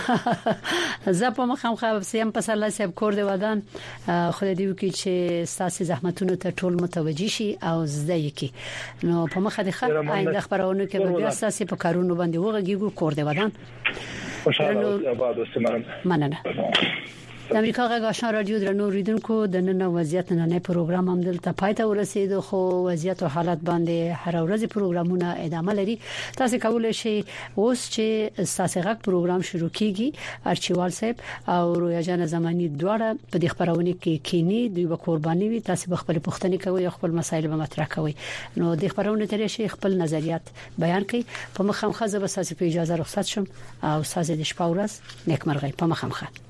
دی زه په مخم خو سیم په سره سب کور دی ودان خو دې وکي چې ستاسو زحمتونو ته ټول متوجي شي او زده کی نو په مخه د خپل آینده خبرونه کې بیا ستاسو په کارونو باندې وګورئ کور دی ودان خوشاله آباد اوسئ مننه د امریکا غږ آشنا رادیو درنو ریدونکو د نن وضعیت نن پروګرام هم دلته پاتې ورسید خو وضعیت او حالت باندې هر ورځ پروګرامونه ادامه لري تاسو کولای شئ اوس چې تاسو غږ پروګرام شروع کیږي ارچیوال صاحب او رویا جان زمانی دواړه په دې خبرونه کې کینی دوی به قرباني وي تاسو به خپل پوښتنې کوي خپل مسایل به مطرح کوي نو د خبرونه ترې شي خپل نظریات بیان کړئ په مخامخ ځه به تاسو په اجازه رخصت شم او تاسو د شپه ورځ نیکمرغي په مخامخ